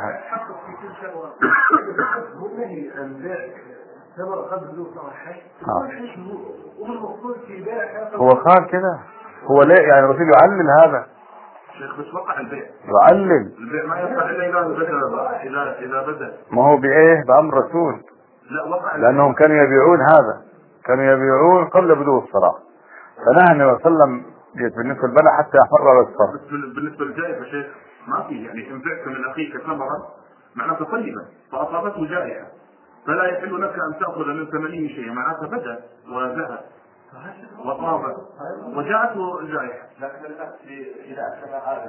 هو قال كده، هو ليه يعني الرسول يعلل هذا؟ شيخ بس وقع البيع. يعلل البيع ما يصح الا اذا بدا اذا اذا بدا. ما هو بايه؟ بامر الرسول. لا وقع لانهم كانوا يبيعون هذا، كانوا يبيعون قبل بدو الصلاة، فنهى النبي صلى الله عليه وسلم بالنسبة للبلع حتى يحمر على الصلاة. بالنسبة للجائحة يا شيخ ما في يعني إن بعت من أخيك ثمرة معناته طيبة فأصابته جائحة فلا يحل لك أن تأخذ من ثمنه شيء، معناته بدا وذهب وطاب وجاءته الجائحة. لكن الأخذ إذا أكثر هذا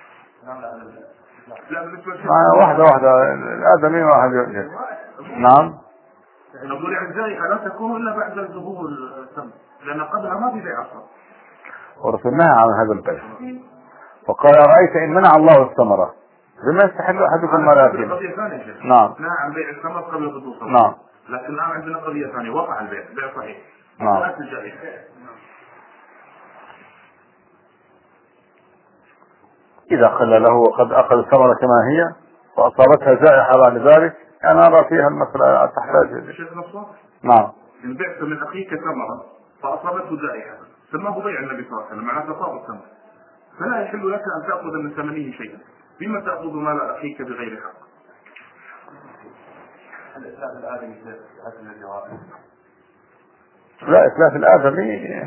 لا بالنسبة واحدة واحدة الآدمي واحد يؤجر. نعم نقول يعني الجائحة لا تكون إلا بعد ظهور الثمن لأن قبلها ما في بيع أصلا. ورسول نهى عن هذا البيع وقال رأيت إن منع الله الثمرة بما يستحل أحدكم ما لا يأكل. نعم نهى عن بيع الثمر قبل بدو الثمر. نعم لكن الآن عندنا قضية ثانية وقع البيع بيع صحيح. نعم إذا خلى له وقد أخذ الثمرة كما هي وأصابتها جائحة بعد ذلك أنا أرى فيها المسألة تحتاج. نعم إن بعت من أخيك ثمرة فأصابته جائحة سماه بيع النبي صلى الله عليه وسلم معناته صاب الثمر فلا يحل لك أن تأخذ من ثمنه شيئا. بما تأخذ مال أخيك بغير حق؟ الإسلام الآدمي هذا الجواب لا إتلاف الآدمي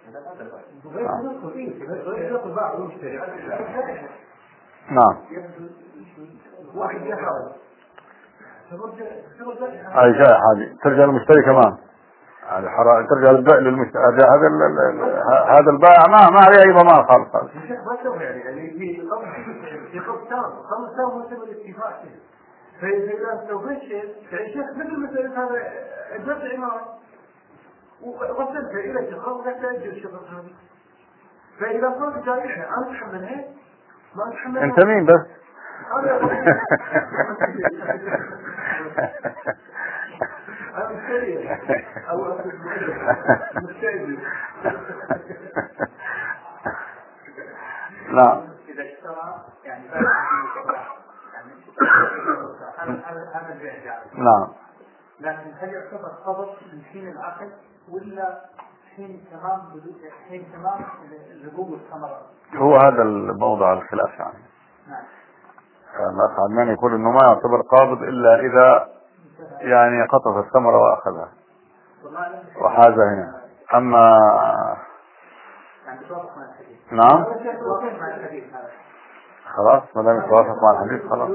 نعم واحد يحاول هاي جائحة هذه ترجع للمشتري كمان، هذا حرام ترجع للبائع للمشتري. هذا هذا البائع ما ما عليه أي ضمان خالص. ما سوى يعني يعني في قبل في قبل تام قبل تام ما سوى الاتفاق فإذا لو بشر فالشيخ مثل مثلا هذا الجزء عمارة ووصلت إلى شخص لا تأجل الشخص هذا فإذا صار جائحة أنا أتحملها ما أتحملها. أنت مين بس؟ أنا مستعجل أو مستعجل. نعم إذا اشترى يعني هذا البيع نعم لكن هل يعتبر قبض من حين العقد ولا حين تمام حين تمام رقوق الثمرة؟ هو هذا الموضوع الخلاف يعني. نعم. الأخ عدنان يقول إنه ما يعتبر قابض إلا إذا يعني قطف الثمرة وأخذها وحاز هنا. أما نعم خلاص ما دام يتوافق مع الحديث خلاص.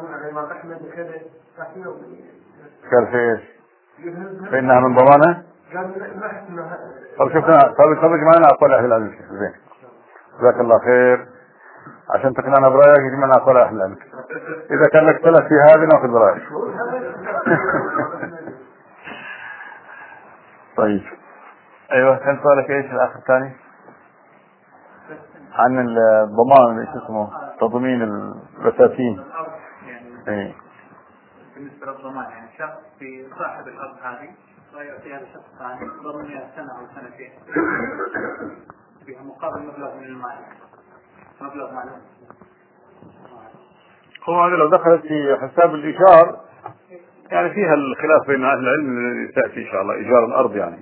قال في ايش؟ فإنها من ضمانه؟ طب شوفنا طب طب معنا أقوال أهل العلم. زين جزاك الله خير. عشان تقنعنا برأيك يجمعنا أقوال أهل العلم. إذا كان لك ثلاث في هذه نأخذ برأيك. طيب أيوة كان سؤالك إيش الآخر الثاني؟ عن الضمان ايش اسمه تضمين البساتين. يعني بالنسبه للضمان يعني شخص في صاحب الارض هذه ويعطيها لشخص ثاني ضمنها سنه او سنتين فيها مقابل مبلغ من المال مبلغ معلوم. هو هذا لو دخلت في حساب الايجار يعني فيها الخلاف بين اهل العلم تاتي ان شاء الله ايجار الارض يعني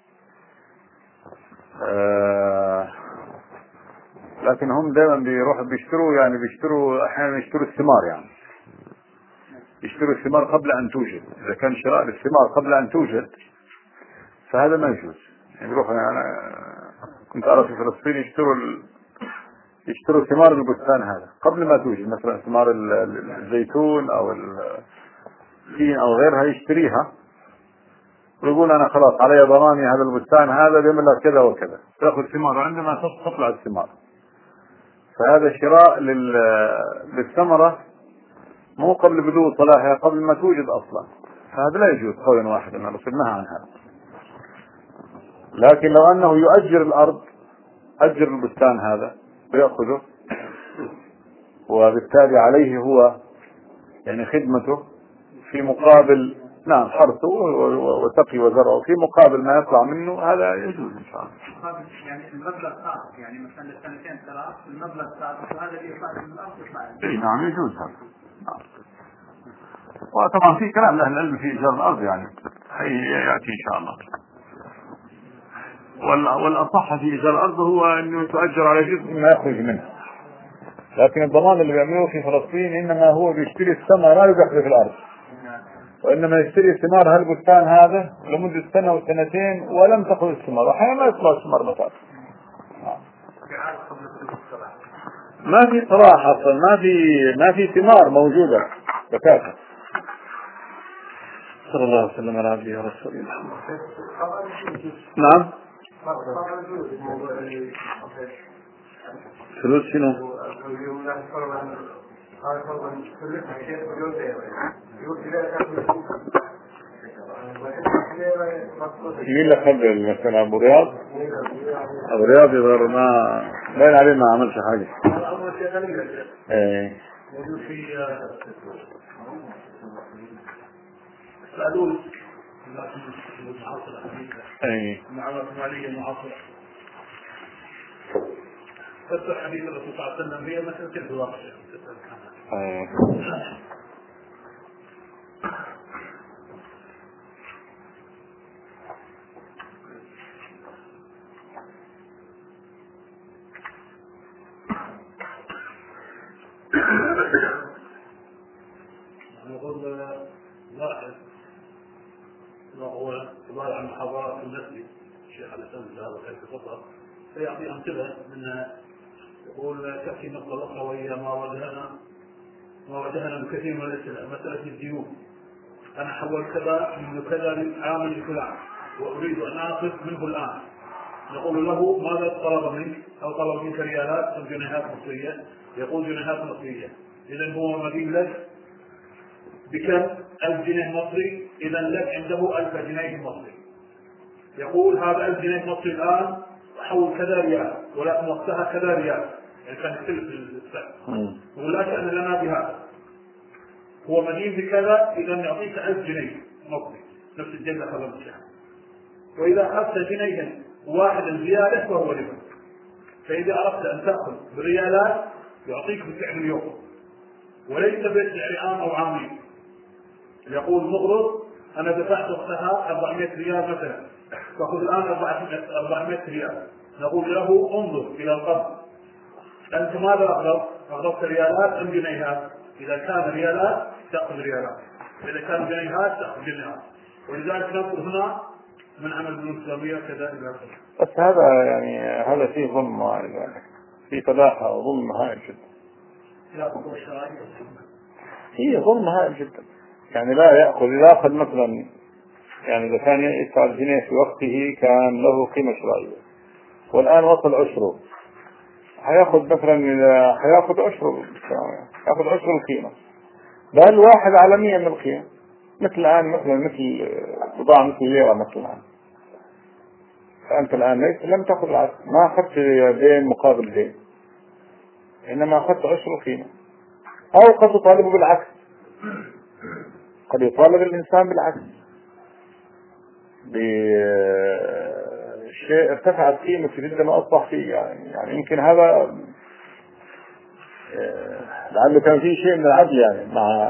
آه لكن هم دائما بيروحوا بيشتروا يعني بيشتروا احيانا يشتروا الثمار يعني يشتروا الثمار قبل ان توجد. اذا كان شراء الثمار قبل ان توجد فهذا ما يجوز. يعني بيروحوا يعني كنت ارى في فلسطين يشتروا ال... يشتروا ثمار البستان هذا قبل ما توجد مثلا ثمار الزيتون او التين او غيرها يشتريها ويقول انا خلاص علي ضماني هذا البستان هذا بمبلغ كذا وكذا تاخذ ثمار عندما تطلع الثمار. فهذا شراء للثمرة مو قبل بدو صلاحها قبل ما توجد اصلا فهذا لا يجوز قولا واحدا. الرسول نهى عن هذا. لكن لو انه يؤجر الارض اجر البستان هذا ويأخذه وبالتالي عليه هو يعني خدمته في مقابل نعم حرثه وسقي وزرعه في مقابل ما يطلع منه هذا يجوز ان شاء الله. يعني المبلغ ثابت يعني مثلا لسنتين ثلاث المبلغ ثابت وهذا اللي يطلع من الارض يطلع. اي نعم يجوز هذا. نعم. وطبعا في كلام لاهل العلم في ايجار الارض يعني هي ياتي ان شاء الله. والاصح في ايجار الارض هو انه تؤجر على جزء ما يخرج منه. لكن الضمان اللي بيعملوه في فلسطين انما هو بيشتري الثمر لا يدخل في الارض وانما يشتري ثمار هالبستان هذا لمده سنه وسنتين ولم تخرج الثمار احيانا ما يطلع الثمار متى. ما في صراحه اصلا ما في ما في ثمار موجوده بكافه. صلى الله عليه وسلم على عبده ورسوله محمد. نعم فلوس شنو؟ مين اللي خلى مثلا ابو رياض؟ ابو رياض يظهر ما باين عليه ما عملش حاجه. ايه سألون ايه المعاملات المالية المعاصرة تفتح حديث الرسول صلى الله عليه وسلم هي مثل كيف الواقع ايه نقول لاحظ وهو عبارة عن محاضرات في المسجد الشيخ علي سند هذا كيف فقط فيعطي أمثلة من يقول تأتي نقطة أخرى وهي ما واجهنا ما واجهنا بكثير من الأسئلة مسألة الديون. أنا حولت كذا من كذا عامل فلان وأريد أن أخذ منه الآن نقول له ماذا طلب منك أو طلب منك ريالات أو جنيهات مصرية يقول جنيهات مصرية إذا هو مدين لك بكم ألف جنيه مصري إذا لك عنده ألف جنيه مصري يقول هذا ألف جنيه مصري الآن وحول كذا ريال ولكن وقتها كذا ريال يعني كان يختلف السعر يقول لا شأن لنا بهذا هو مدين بكذا إذا يعطيك ألف جنيه مصري نفس الجنة خلال الشهر وإذا أخذت جنيها واحدا زيادة فهو ربا. فإذا أردت أن تأخذ بالريالات يعطيك بسعر اليوم وليس بسعر عام أو عامين. يقول مغرض أنا دفعت وقتها أربعمائة ريال مثلا فأخذ الآن أربعمائة ريال نقول له انظر إلى القبض أنت ماذا أغضب؟ أغضبت ريالات أم جنيهات؟ إذا كان ريالات تأخذ ريالات وإذا كان جنيهات تأخذ جنيهات ولذلك نقول هنا من عمل الإسلامية كذا إلى آخره. بس هذا يعني هذا فيه ظلم يعني في فلاحة وظلم هائل جدا. هي ظلم هائل جدا يعني لا يأخذ إذا أخذ مثلا يعني إذا كان يدفع الجنيه في وقته كان له قيمة شرائية، والآن وصل عشره، هياخد مثلا إذا هياخد عشره هياخد عشره القيمة، بل واحد على مية من القيمة. مثل الآن مثلا مثل بضاعة مثل ليرة مثلا، فأنت الآن ليس لم تأخذ العشر، ما أخذت دين مقابل دين، إنما أخذت عشر القيمة. أو قد تطالب بالعكس، قد يطالب الإنسان بالعكس، بشيء ارتفعت قيمته جدا ما أصبح فيه، يعني, يعني يمكن هذا لعله كان فيه شيء من العدل يعني مع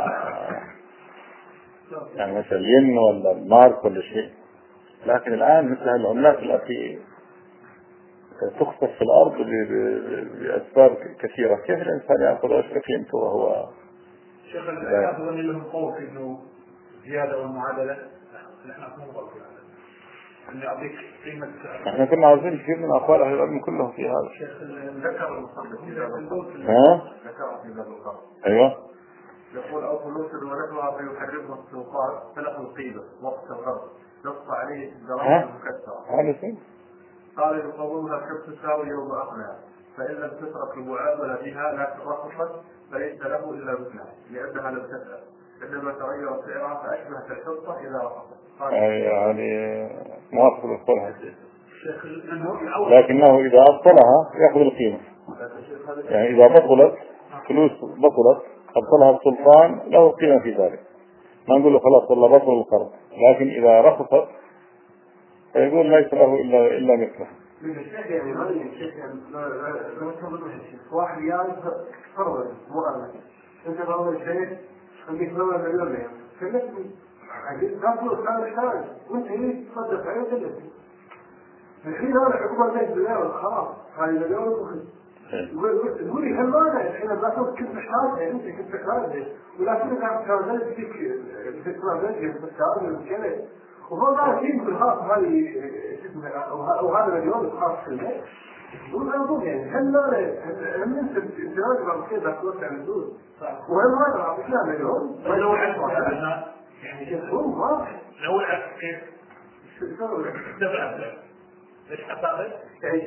يعني مثل الين ولا المارك ولا شيء. لكن الآن مثل العملات التي تخطف في الأرض بأسباب كثيرة، كيف الإنسان يأخذ عشر قيمته وهو شيخ الزكاة ظني لهم قول في إنه زيادة والمعادلة نحن نفضل في هذا إنه يعطيك قيمة. احنا كنا عاوزين كثير من أقوال أهل العلم كلهم في هذا. شيخ ذكر المصدق في هذا القول. ها؟ ذكر في هذا القول. أيوه. يقول أو فلوس ولدها فيحرمها السلطان فله القيمة وقت الغرب نص عليه الدراهم المكسرة. هذا شيء. قال يقومونها كم تساوي يوم أخذها، فإن لم تترك المعاملة بها لا ترخصت فليس له إلا مثلها لأنها لم تسأل، عندما تغير سعرها فأشبهت الحصة إذا رخصت. يعني موافق بالقول هذا، لكنه لكنه إذا أبطلها يأخذ القيمة. يعني إذا بطلت فلوس بطلت أبطلها السلطان له قيمة في ذلك، ما نقول له خلاص والله بطل القرض، لكن إذا رخصت فيقول ليس له إلا إلا مثله. من الشيخ يعني هذا الشيخ يعني لو تفضل الشيخ واحد ريال فرض مؤمن أنت فرض الشيء خليك فرض مليون ريال كلفني عجيب تأكل كان الحاج وأنت هي تصدق عليه كلفني الحين أنا حكومة ليس بالله خلاص هاي مليون وخذ يقول لي هل ماذا الحين باخذ كنت محتاج أنت كنت محتاج ولكن أنا كان فيك الفكرة ذلك بالتعامل والكلام وهو لا شيء بالخاص هذه أو هذا اليوم الخاص في البيت يقول أنا أقول يعني هل لا هل أنت الزواج بعد كذا توسع الدول وهل هذا عطينا اليوم لو عرفنا يعني شوفوا ما لو كيف دفع ليش حسابه يعني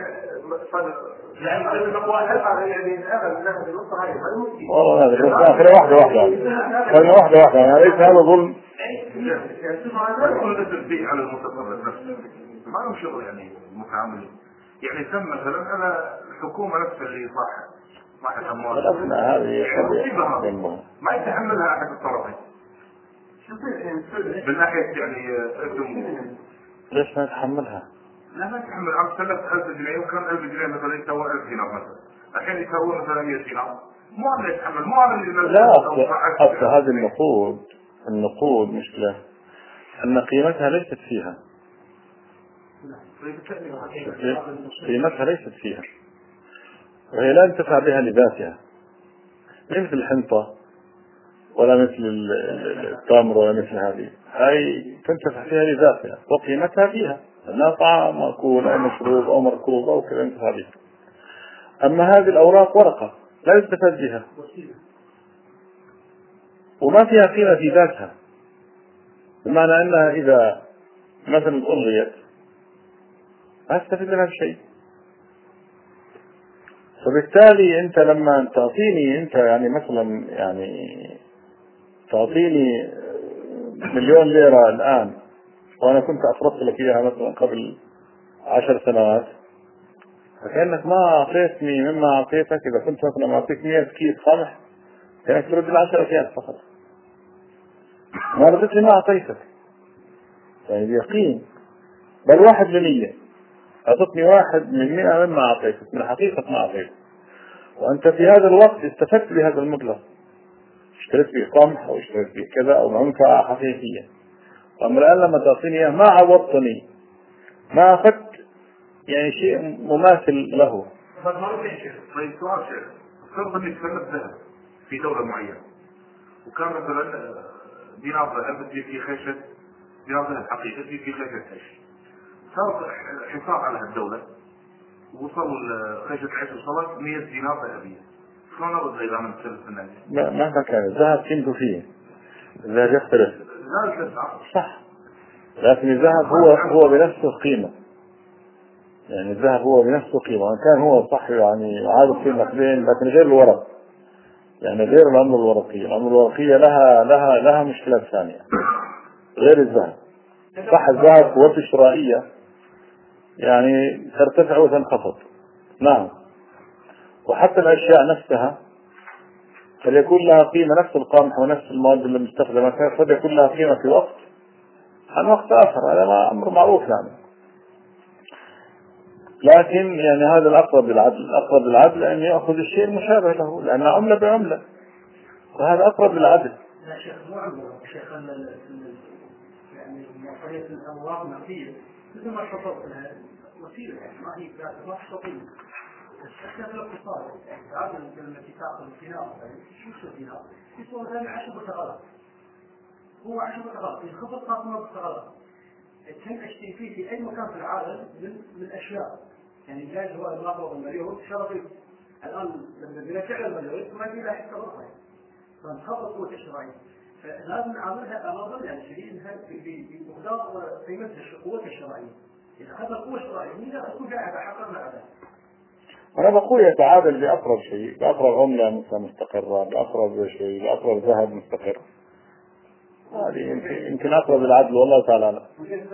يعني أنا واحد يعني أنا أنا في النص هاي ما يمكن والله هذا بس آخر واحدة واحدة خلنا واحدة واحدة يعني ليس هذا ظلم. يكون التنبيه على المتصرف نفسه ما له شغل يعني المتعاملين يعني ثم مثلا أنا الحكومة نفسها اللي صاحب صاحب أموال الأبناء هذه ما يتحملها أحد الطرفين من ناحية يعني أقدم ليش ما يتحملها؟ لا ما يتحمل عم سلفت ألف جنيه وكان ألف جنيه مثلا يسوي ألف دينار مثلا الحين يسوي مثلا مية دينار مو عم يتحمل مو عم لا أصل هذه النقود النقود مشكلة أن قيمتها ليست فيها قيمتها ليست فيها وهي لا ينتفع بها لذاتها مثل الحنطة ولا مثل التمر ولا مثل هذه هاي تنتفع فيها لذاتها وقيمتها فيها أنها طعام مأكول أو مشروب أو مركوب أو كذا ينتفع بها. أما هذه الأوراق ورقة لا يستفاد بها وما فيها قيمة في ذاتها، بمعنى أنها إذا مثلا ألغيت ما استفيد منها بشيء. فبالتالي أنت لما تعطيني أنت يعني مثلا يعني تعطيني مليون ليرة الآن وأنا كنت أفرضت لك إياها مثلا قبل عشر سنوات فكأنك ما أعطيتني مما أعطيتك. إذا كنت مثلا أعطيك مئة كيس قمح كأنك ترد العشرة أكياس فقط، ما ردت لي ما أعطيتك يعني بيقين. بل واحد لمية أعطتني واحد من مئة مما أعطيتك من حقيقة ما أعطيتك، وأنت في هذا الوقت استفدت بهذا المبلغ، اشتريت به قمح أو اشتريت به كذا أو منفعة حقيقية. أما الآن لما تعطيني إياه ما عوضتني ما أخذت يعني شيء مماثل له. طيب سؤال شيخ افترض اني تسلف ذهب في دولة معينة وكان مثلا دينار ذهب تجي في خيشة دينار ذهب حقيقي تجي في خيشة عيش، صار حصار على هالدولة ووصلوا خيشة عيش وصلت مئة دينار ذهبية، شلون أرد إذا أنا تسلف الناس؟ لا مهما كان الذهب قيمته فيه الذهب يختلف لا تسعة صح، لكن الذهب هو هو بنفسه قيمة، يعني الذهب هو بنفسه قيمة، وإن كان هو صح يعني عادة في النقدين، لكن غير الورق، يعني غير العملة الورقية. العملة الورقية لها لها لها مشكلات ثانية غير الذهب. صح الذهب قوته الشرائية يعني ترتفع وتنخفض، نعم، وحتى الأشياء نفسها فليكون لها قيمة، نفس القمح ونفس المواد المستخدمة قد يكون لها قيمة في وقت عن وقت آخر، هذا أمر معروف يعني. لكن يعني هذا الأقرب للعدل، الأقرب للعدل أن يأخذ الشيء المشابه له، لأن عملة بعملة، وهذا أقرب للعدل. لا شيخ مو عملة، شيخ يعني طريقة الأموال نقية مثل ما حصلت لها وسيلة، يعني ما هي ما تستطيع. احنا في الاقتصاد يعني عادة لما تاخذ الدينار شو شو الدينار؟ يسوون ثاني عشرة غلط، هو عشرة غلط ينخفض قيمة غلط. كم اشتري فيه في اي مكان في العالم من من اشياء يعني جاي هو المقرض المليون شرطي الان لما بنرجع المليون ما يجي له حتى ربع، فانخفض قوة الشرائية. فلازم نعاملها امام يعني شيء بمقدار قيمتها قوتها الشرائية. اذا اخذنا القوة الشرائية هي تكون قاعدة حقا معها. أنا بقول يتعادل بأقرب شيء، بأقرب عملة مثلا مستقرة، بأقرب شيء، بأقرب ذهب مستقر. هذه يمكن يمكن أقرب العدل والله تعالى لا.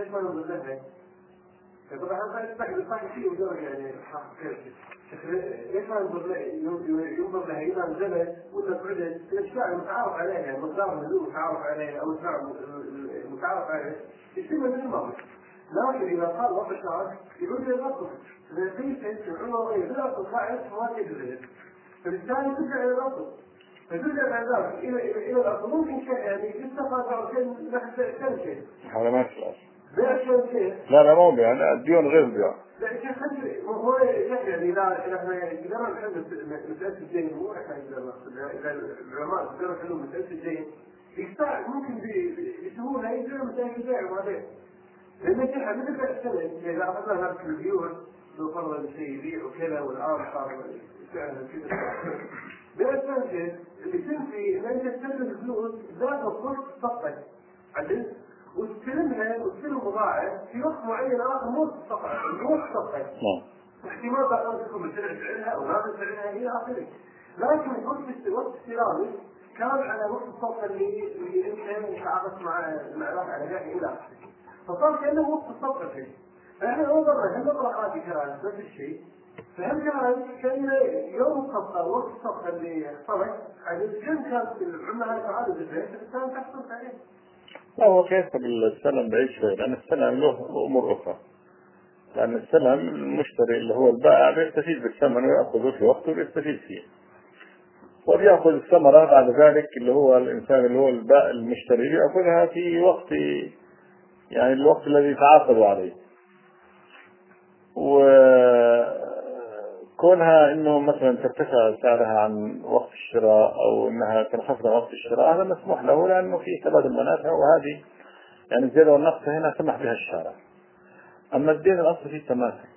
طبعا هذا يستحق يستحق فيه ودور يعني ليش ما ينظر له ينظر له إذا نزل ولا بعد الأشياء المتعارف عليها يعني مقدار النزول متعارف عليه أو السعر متعارف عليه يصير من الماضي. لكن إذا صار وقت الشهر يقول لي الرقم إذا قيل في العمر غير لا تطلع فواتي بالغير فبالتالي ترجع إلى الرقم فترجع بعد ذلك إلى إلى الرقم ممكن شيء يعني يستفاد شيء نحن كم شيء. هذا ما يصير. لا لا لا مو يعني الديون غير البيع. لا شيخ هو يعني إذا إذا إحنا يعني إذا ما نحل مسألة الدين مو إحنا إذا إذا العلماء يقدروا يحلون مسألة الدين يستطيع ممكن بسهولة يجري مسألة البيع وهذا لأن الشيخ مثل السنة إذا أخذنا هذه الديون لو فرض شيء يبيع وكذا والآن صار فعلا كذا بأساس اللي تنفي إن أنت تسلم الفلوس ذات الصرف تسقط عدل وتستلمها وتستلم مضاعف في وقت معين آخر مو تسقط مو تسقط واحتمال بقى تكون بسرعة فعلها أو لا بسرعها إلى آخره. لكن وقت وقت استلامي كان على وقت الصفقة اللي اللي أنت تعاقدت مع مع راح على جاي إلى آخره فصار كأنه وقت الصفقة فيه. فإحنا نظرنا هل نطرح هذه كلام نفس الشيء فهم كان كان يوم الصفقة وقت الصفقة اللي اخترق على كم كانت العملة هاي تعادل بالبيت فكان تحصل عليه. لا هو كيف السلم بعيد شوي لأن السلم له أمور أخرى. لأن السلم المشتري اللي هو البائع بيستفيد بالثمن ويأخذه في وقته ويستفيد فيه. وبيأخذ الثمرة بعد ذلك اللي هو الإنسان اللي هو البائع المشتري يأخذها في وقت يعني الوقت الذي تعاقدوا عليه. وكونها إنه مثلا ترتفع سعرها عن وقت الشراء أو إنها تنخفض عن وقت الشراء هذا مسموح له لأنه فيه تبادل منافع وهذه يعني الزيادة والنقص هنا سمح بها الشارع. أما الدين الأصل فيه التماثل.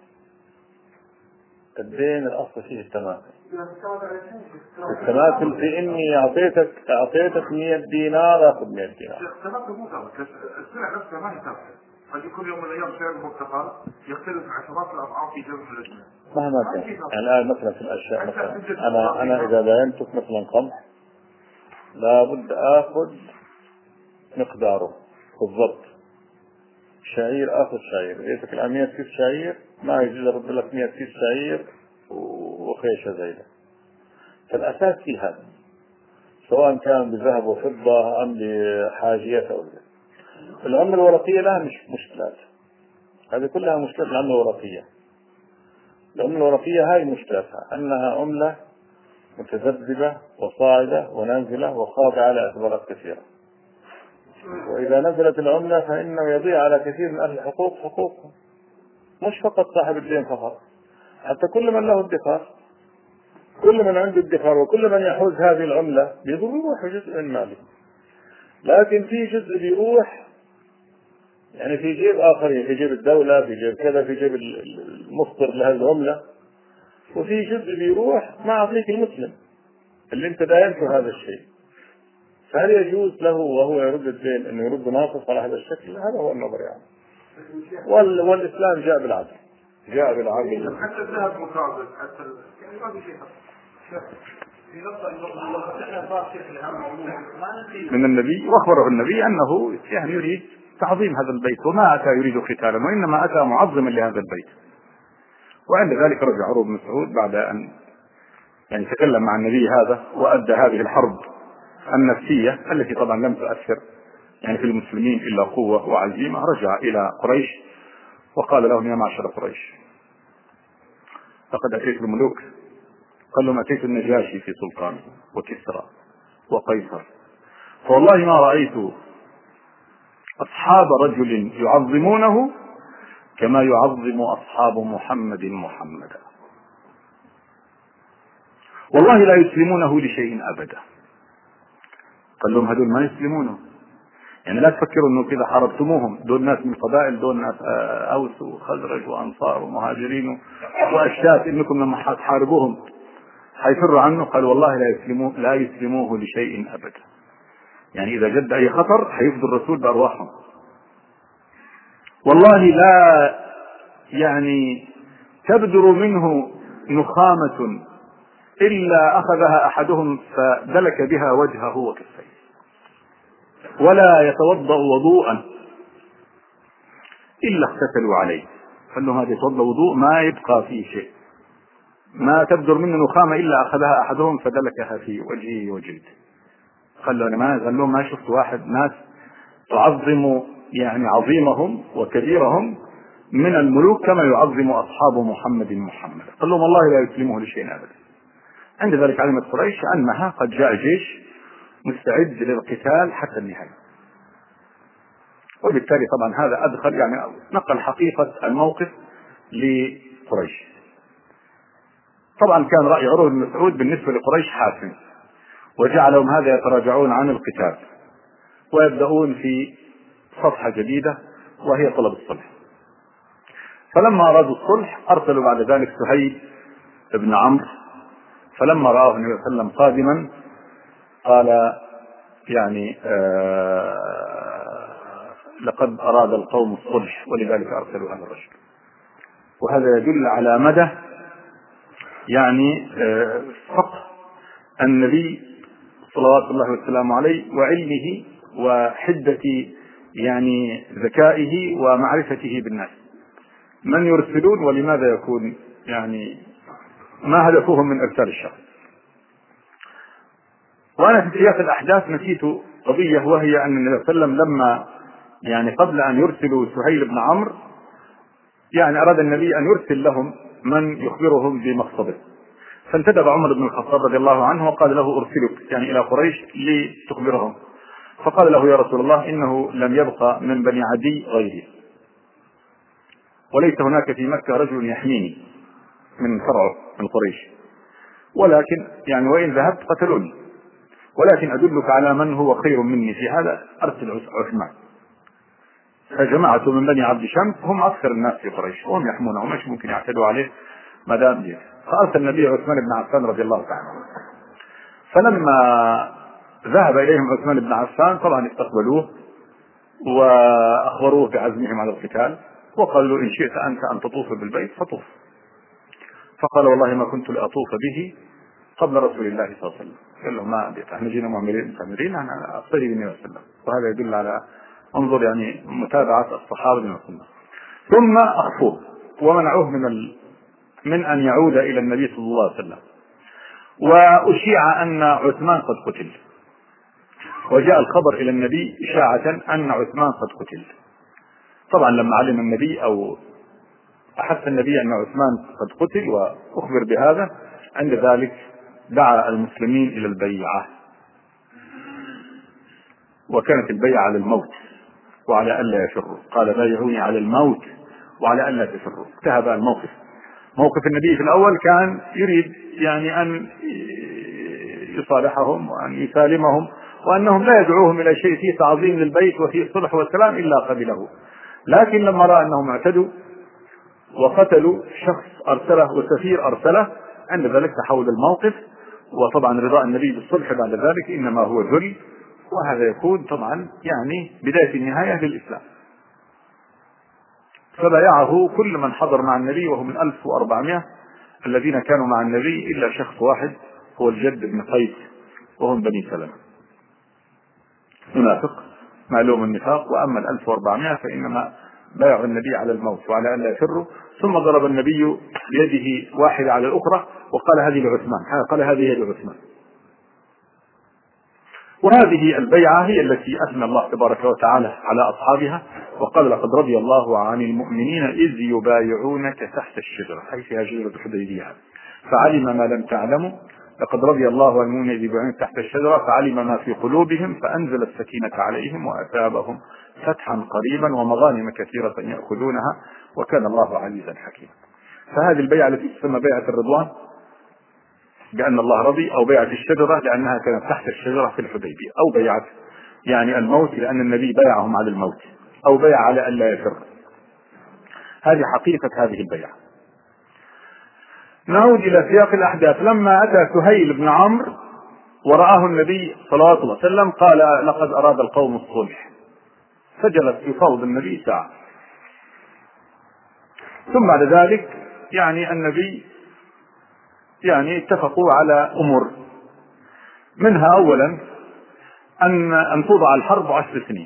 الدين الأصل فيه التماثل. التماثل في إني أعطيتك أعطيتك مية دينار أخذ مية دينار. التماثل مو ثابت، السلع نفسها ما هي ثابتة. قد يكون يوم من الأيام سعر مرتفع يختلف عشرات الأضعاف في جمع الأجنة. مهما كان. يعني الآن مثلا في الأشياء مثلا أنا أنا إذا باينتك مثلا قمح لابد آخذ مقداره بالضبط. شعير آخذ شعير، إذا الآن مية كيس شعير ما يجوز أرد لك مية كيس شعير وخيشة زيادة. فالأساس في هذا سواء كان بذهب وفضة أم بحاجيات أو لا. العملة الورقية لها مش مشكلات، هذه كلها مشكلات العملة الورقية. العملة الورقية هاي مشكلتها أنها عملة متذبذبة وصاعدة ونازلة وخاضعة على اعتبارات كثيرة. وإذا نزلت العملة فإنه يضيع على كثير من أهل الحقوق حقوقهم، مش فقط صاحب الدين فقط، حتى كل من له ادخار، كل من عنده ادخار وكل من يحوز هذه العملة بيروح جزء من ماله. لكن في جزء بيروح يعني في جيب آخرين، في جيب الدولة، في جيب كذا، في جيب المصدر لهذه العملة، وفي جزء بيروح مع أخيك المسلم اللي انت داينته هذا الشيء. فهل يجوز له وهو يرد الدين أنه يرد ناقص على هذا الشكل؟ هذا هو النظر يعني. وال... والإسلام جاء بالعدل، جاء بالعدل. حتى الذهب مقابل، حتى يعني ما في شيء في نقطة لو فتحنا باب شيخ الهم من النبي، واخبره النبي أنه يعني يريد تعظيم هذا البيت، وما أتى يريد قتالا، وإنما أتى معظما لهذا البيت. وعند ذلك رجع عروة بن مسعود بعد أن يعني تكلم مع النبي هذا وأدى هذه الحرب النفسية التي طبعا لم تؤثر يعني في المسلمين إلا قوة وعزيمة. رجع إلى قريش وقال لهم: يا معشر قريش، لقد أتيت الملوك. قال لهم: أتيت النجاشي في سلطانه وكسرى وقيصر، فوالله ما رأيت أصحاب رجل يعظمونه كما يعظم أصحاب محمد محمدا، والله لا يسلمونه لشيء أبدا. قال لهم: هذول ما يسلمونه، يعني لا تفكروا أنه كذا حاربتموهم، دول ناس من قبائل، دول ناس أوس وخزرج وأنصار ومهاجرين وأشتات، إنكم لما تحاربوهم حيفروا عنه. قال: والله لا يسلموه لا يسلموه لشيء أبدا، يعني إذا جد أي خطر حيفضل الرسول بأرواحهم. والله لا يعني تبدر منه نخامة إلا أخذها أحدهم فدلك بها وجهه وكفيه، ولا يتوضأ وضوءا إلا اغتسلوا عليه. فإنه هذا يتوضأ وضوء ما يبقى فيه شيء، ما تبدر منه نخامة إلا أخذها أحدهم فدلكها في وجهه وجلده. قال له: أنا ما قال لهم ما شفت واحد ناس تعظم يعني عظيمهم وكبيرهم من الملوك كما يعظم أصحاب محمد محمد. قال لهم: والله لا يسلمه لشيء أبدا. عند ذلك علمت قريش أنها قد جاء جيش مستعد للقتال حتى النهاية، وبالتالي طبعا هذا أدخل يعني نقل حقيقة الموقف لقريش. طبعا كان رأي عروة بن مسعود بالنسبة لقريش حاسم، وجعلهم هذا يتراجعون عن القتال ويبدأون في صفحة جديدة وهي طلب الصلح. فلما أرادوا الصلح أرسلوا بعد ذلك سهيل بن عمرو، فلما رآه النبي صلى الله عليه وسلم قادما قال: يعني آه لقد أراد القوم الصلح ولذلك أرسلوا هذا الرجل. وهذا يدل على مدى يعني آه فقه النبي صلوات الله والسلام عليه وعلمه وحدة يعني ذكائه ومعرفته بالناس، من يرسلون ولماذا يكون يعني ما هدفهم من إرسال الشخص. وأنا في سياق الأحداث نسيت قضية، وهي أن النبي صلى الله عليه وسلم لما يعني قبل أن يرسلوا سهيل بن عمرو يعني أراد النبي أن يرسل لهم من يخبرهم بمقصده، فانتدب عمر بن الخطاب رضي الله عنه وقال له: أرسلك يعني إلى قريش لتخبرهم. فقال له: يا رسول الله، إنه لم يبقى من بني عدي غيري، وليس هناك في مكة رجل يحميني من فرعه من قريش، ولكن يعني وإن ذهبت قتلوني، ولكن أدلك على من هو خير مني في هذا، أرسل عثمان. فجماعة من بني عبد شمس هم أكثر الناس في قريش وهم يحمونه ومش ممكن يعتدوا عليه ما دام جيد. فأرسل النبي عثمان بن عفان رضي الله تعالى عنه. فلما ذهب إليهم عثمان بن عفان طبعا استقبلوه وأخبروه بعزمهم على القتال، وقالوا: إن شئت أنت أن تطوف بالبيت فطوف. فقال: والله ما كنت لأطوف به قبل رسول الله صلى الله عليه وسلم. قال له: ما أدري، احنا جينا معمرين مستمرين، أنا أقتدي بالنبي صلى الله عليه وسلم. وهذا يدل على انظر يعني متابعة الصحابة من السنة. ثم أخفوه ومنعوه من ال... من أن يعود إلى النبي صلى الله عليه وسلم. وأشيع أن عثمان قد قتل، وجاء الخبر إلى النبي إشاعة أن عثمان قد قتل. طبعا لما علم النبي أو أحس النبي أن عثمان قد قتل وأخبر بهذا، عند ذلك دعا المسلمين إلى البيعة، وكانت البيعة على الموت وعلى ألا يفروا. قال: بايعوني على الموت وعلى ألا تفروا. انتهى بقى الموقف. موقف النبي في الأول كان يريد يعني أن يصالحهم وأن يسالمهم وأنهم لا يدعوهم إلى شيء فيه تعظيم للبيت وفيه الصلح والسلام إلا قبله. لكن لما رأى أنهم اعتدوا وقتلوا شخص أرسله وسفير أرسله، عند ذلك تحول الموقف. وطبعا رضاء النبي بالصلح بعد ذلك إنما هو ذل وهذا يكون طبعا يعني بداية النهاية للإسلام. فبايعه كل من حضر مع النبي، وهم من ألف وأربعمائة الذين كانوا مع النبي إلا شخص واحد هو الجد بن قيس وهم بني سلمة، منافق معلوم النفاق. وأما الألف وأربعمائة فإنما بايعوا النبي على الموت وعلى أن لا يفروا. ثم ضرب النبي بيده واحدة على الأخرى وقال هذه لعثمان، قال هذه لعثمان. وهذه البيعة هي التي أثنى الله تبارك وتعالى على أصحابها وقال لقد رضي الله عن المؤمنين إذ يبايعونك تحت الشجرة، أي فيها شجرة الحديبية، فعلم ما لم تعلموا. لقد رضي الله عن المؤمنين إذ يبايعونك تحت الشجرة فعلم ما في قلوبهم فأنزل السكينة عليهم وأثابهم فتحا قريبا ومغانم كثيرة يأخذونها وكان الله عزيزا حكيما. فهذه البيعة التي تسمى بيعة الرضوان بأن الله رضي، أو بيعة الشجرة لأنها كانت تحت الشجرة في الحديبية، أو بيعة يعني الموت لأن النبي بايعهم على الموت، أو بيع على أن لا يفر. هذه حقيقة هذه البيعة. نعود إلى سياق الأحداث. لما أتى سهيل بن عمرو ورآه النبي صلى الله عليه وسلم قال لقد أراد القوم الصلح، فجلس يفاوض النبي ساعة. ثم بعد ذلك يعني النبي يعني اتفقوا على أمور، منها أولا أن أن توضع الحرب عشر سنين.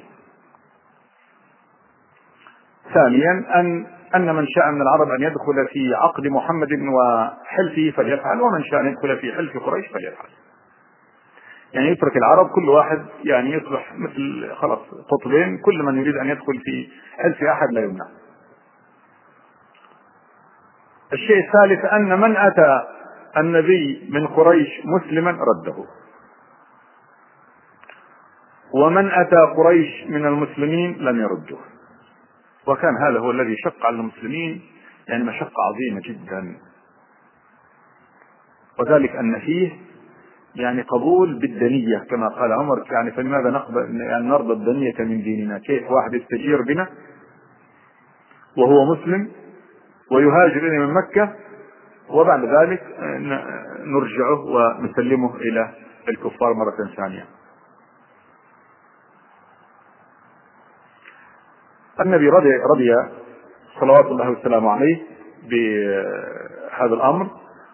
ثانيا أن أن من شاء من العرب أن يدخل في عقد محمد وحلفه فليفعل، ومن شاء أن يدخل في حلف قريش فليفعل. يعني يترك العرب كل واحد يعني يصبح مثل خلاص قطبين، كل من يريد أن يدخل في حلف أحد لا يمنع. الشيء الثالث أن من أتى النبي من قريش مسلما رده، ومن أتى قريش من المسلمين لم يرده. وكان هذا هو الذي شق على المسلمين يعني مشقة عظيمة جدا، وذلك أن فيه يعني قبول بالدنية كما قال عمر، يعني فلماذا نقبل يعني نرضى الدنية من ديننا؟ كيف واحد يستجير بنا وهو مسلم ويهاجر إلى من مكة وبعد ذلك نرجعه ونسلمه إلى الكفار مرة ثانية. النبي رضي, رضي صلوات الله وسلامه عليه بهذا الأمر،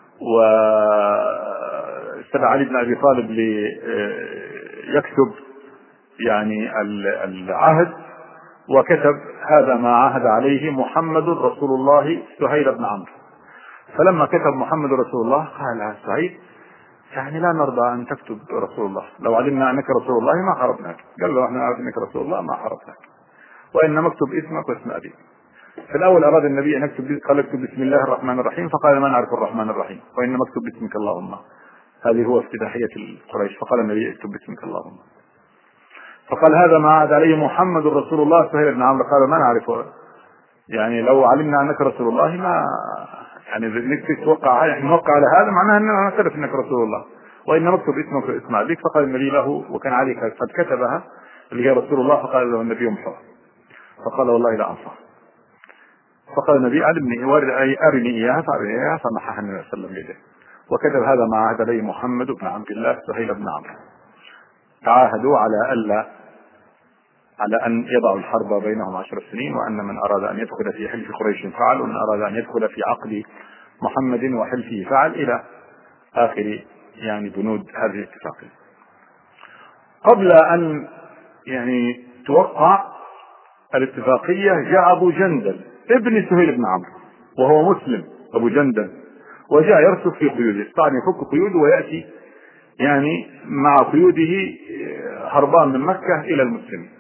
واستدعى علي بن أبي طالب ليكتب يعني العهد، وكتب هذا ما عهد عليه محمد رسول الله سهيل بن عمرو. فلما كتب محمد رسول الله قال سهيل يعني لا نرضى أن تكتب رسول الله، لو علمنا أنك رسول الله ما حربناك. قال له احنا نعرف أنك رسول الله ما حربناك، وإنما اكتب اسمك واسم أبيك. في الأول أراد النبي أن يكتب، قال اكتب بسم الله الرحمن الرحيم، فقال ما نعرف الرحمن الرحيم، وإنما اكتب باسمك اللهم. هذه هو افتتاحية القريش. فقال النبي اكتب باسمك اللهم. فقال هذا ما عاد عليه محمد رسول الله سهيل بن عمرو. قال ما نعرفه، يعني لو علمنا أنك رسول الله ما يعني نكتب توقع يعني نوقع على هذا معناه أننا نعترف أنك رسول الله، وإنما اكتب اسمك واسم أبيك. فقال النبي له وكان علي قد كتبها اللي هي رسول الله، فقال له النبي امحوها. فقال والله لا أنصح. فقال النبي علمني أرني إياها فأرني إياها، فمحها النبي صلى الله عليه وسلم. وكتب هذا ما عهد عليه محمد بن عبد الله سهيل بن عمرو. تعاهدوا على ألا على أن يضعوا الحرب بينهم عشر سنين، وأن من أراد أن يدخل في حلف قريش فعل، ومن أراد أن يدخل في عقد محمد وحلفه فعل، إلى آخر يعني بنود هذه الاتفاقية. قبل أن يعني توقع الاتفاقية جاء أبو جندل ابن سهيل بن عمرو وهو مسلم، أبو جندل، وجاء يرسل في قيوده، طبعا يفك قيوده ويأتي يعني مع قيوده هربان من مكة إلى المسلمين.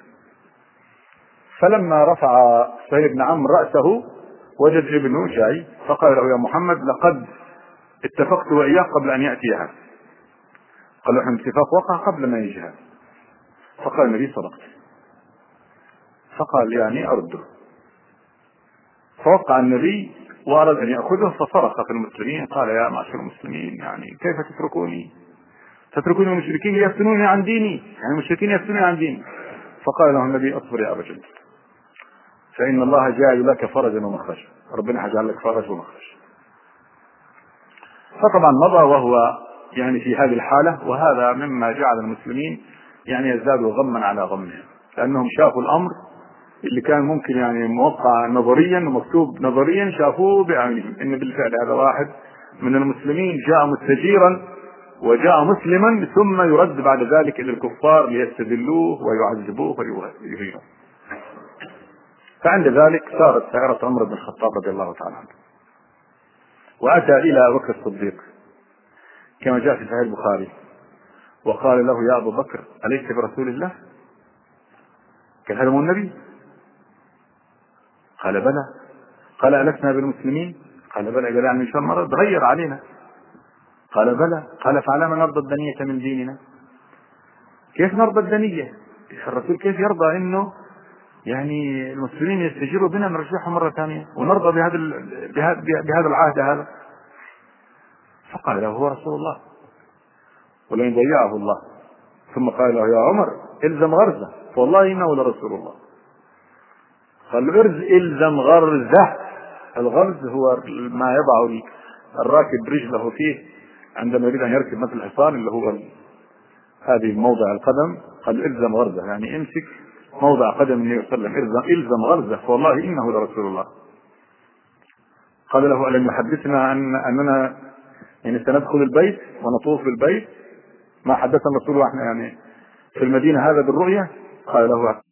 فلما رفع سهيل بن عمرو رأسه وجد ابنه جاي، فقال له يا محمد لقد اتفقت وإياه قبل أن يأتي هذا. قال له الاتفاق وقع قبل ما يجي هذا. فقال النبي صدقت. فقال يعني أرده. فوقع النبي وأراد أن يأخذه، فصرخ في المسلمين قال يا معشر المسلمين يعني كيف تتركوني تتركوني المشركين يفتنوني عن ديني، يعني المشركين يفتنوني عن ديني. فقال له النبي اصبر يا أبا جندل فإن الله جاعل لك فرجا ومخرجا، ربنا هيجعل لك فرج ومخرج. فطبعا مضى وهو يعني في هذه الحالة، وهذا مما جعل المسلمين يعني يزدادوا غما على غمهم، لأنهم شافوا الأمر اللي كان ممكن يعني موقع نظريا ومكتوب نظريا، شافوه بعينهم إن بالفعل هذا واحد من المسلمين جاء مستجيرا وجاء مسلما ثم يرد بعد ذلك إلى الكفار ليستذلوه ويعذبوه ويهينوه. فعند ذلك صارت سيارة عمر بن الخطاب رضي الله تعالى عنه، وأتى إلى أبو بكر الصديق كما جاء في صحيح البخاري وقال له: يا أبو بكر أليس برسول الله؟ قال: هذا هو النبي؟ قال: بلى. قال: ألسنا بالمسلمين؟ قال: بلى. قال: يعني إن شاء الله تغير علينا؟ قال: بلى. قال: فعلى ما نرضى الدنية من ديننا؟ كيف نرضى الدنية؟ الرسول كيف يرضى إنه يعني المسلمين يستجيروا بنا نرجعهم مرة ثانية ونرضى بهذا بهذا العهد هذا؟ فقال له: هو رسول الله ولن ضيعه الله. ثم قال له: يا عمر الزم غرزه فوالله انه لرسول الله. قال: ارز الزم غرزه. الغرز هو ما يضع الراكب رجله فيه عندما يريد ان يركب مثل الحصان اللي هو هذه موضع القدم. قال: الزم غرزه يعني امسك موضع قدم النبي صلى الله عليه وسلم، الزم الزم غرزه فوالله انه لرسول الله. قال له: ألم يحدثنا أن أننا يعني سندخل البيت ونطوف بالبيت؟ ما حدثنا الرسول واحنا يعني في المدينة هذا بالرؤيا؟ قال له: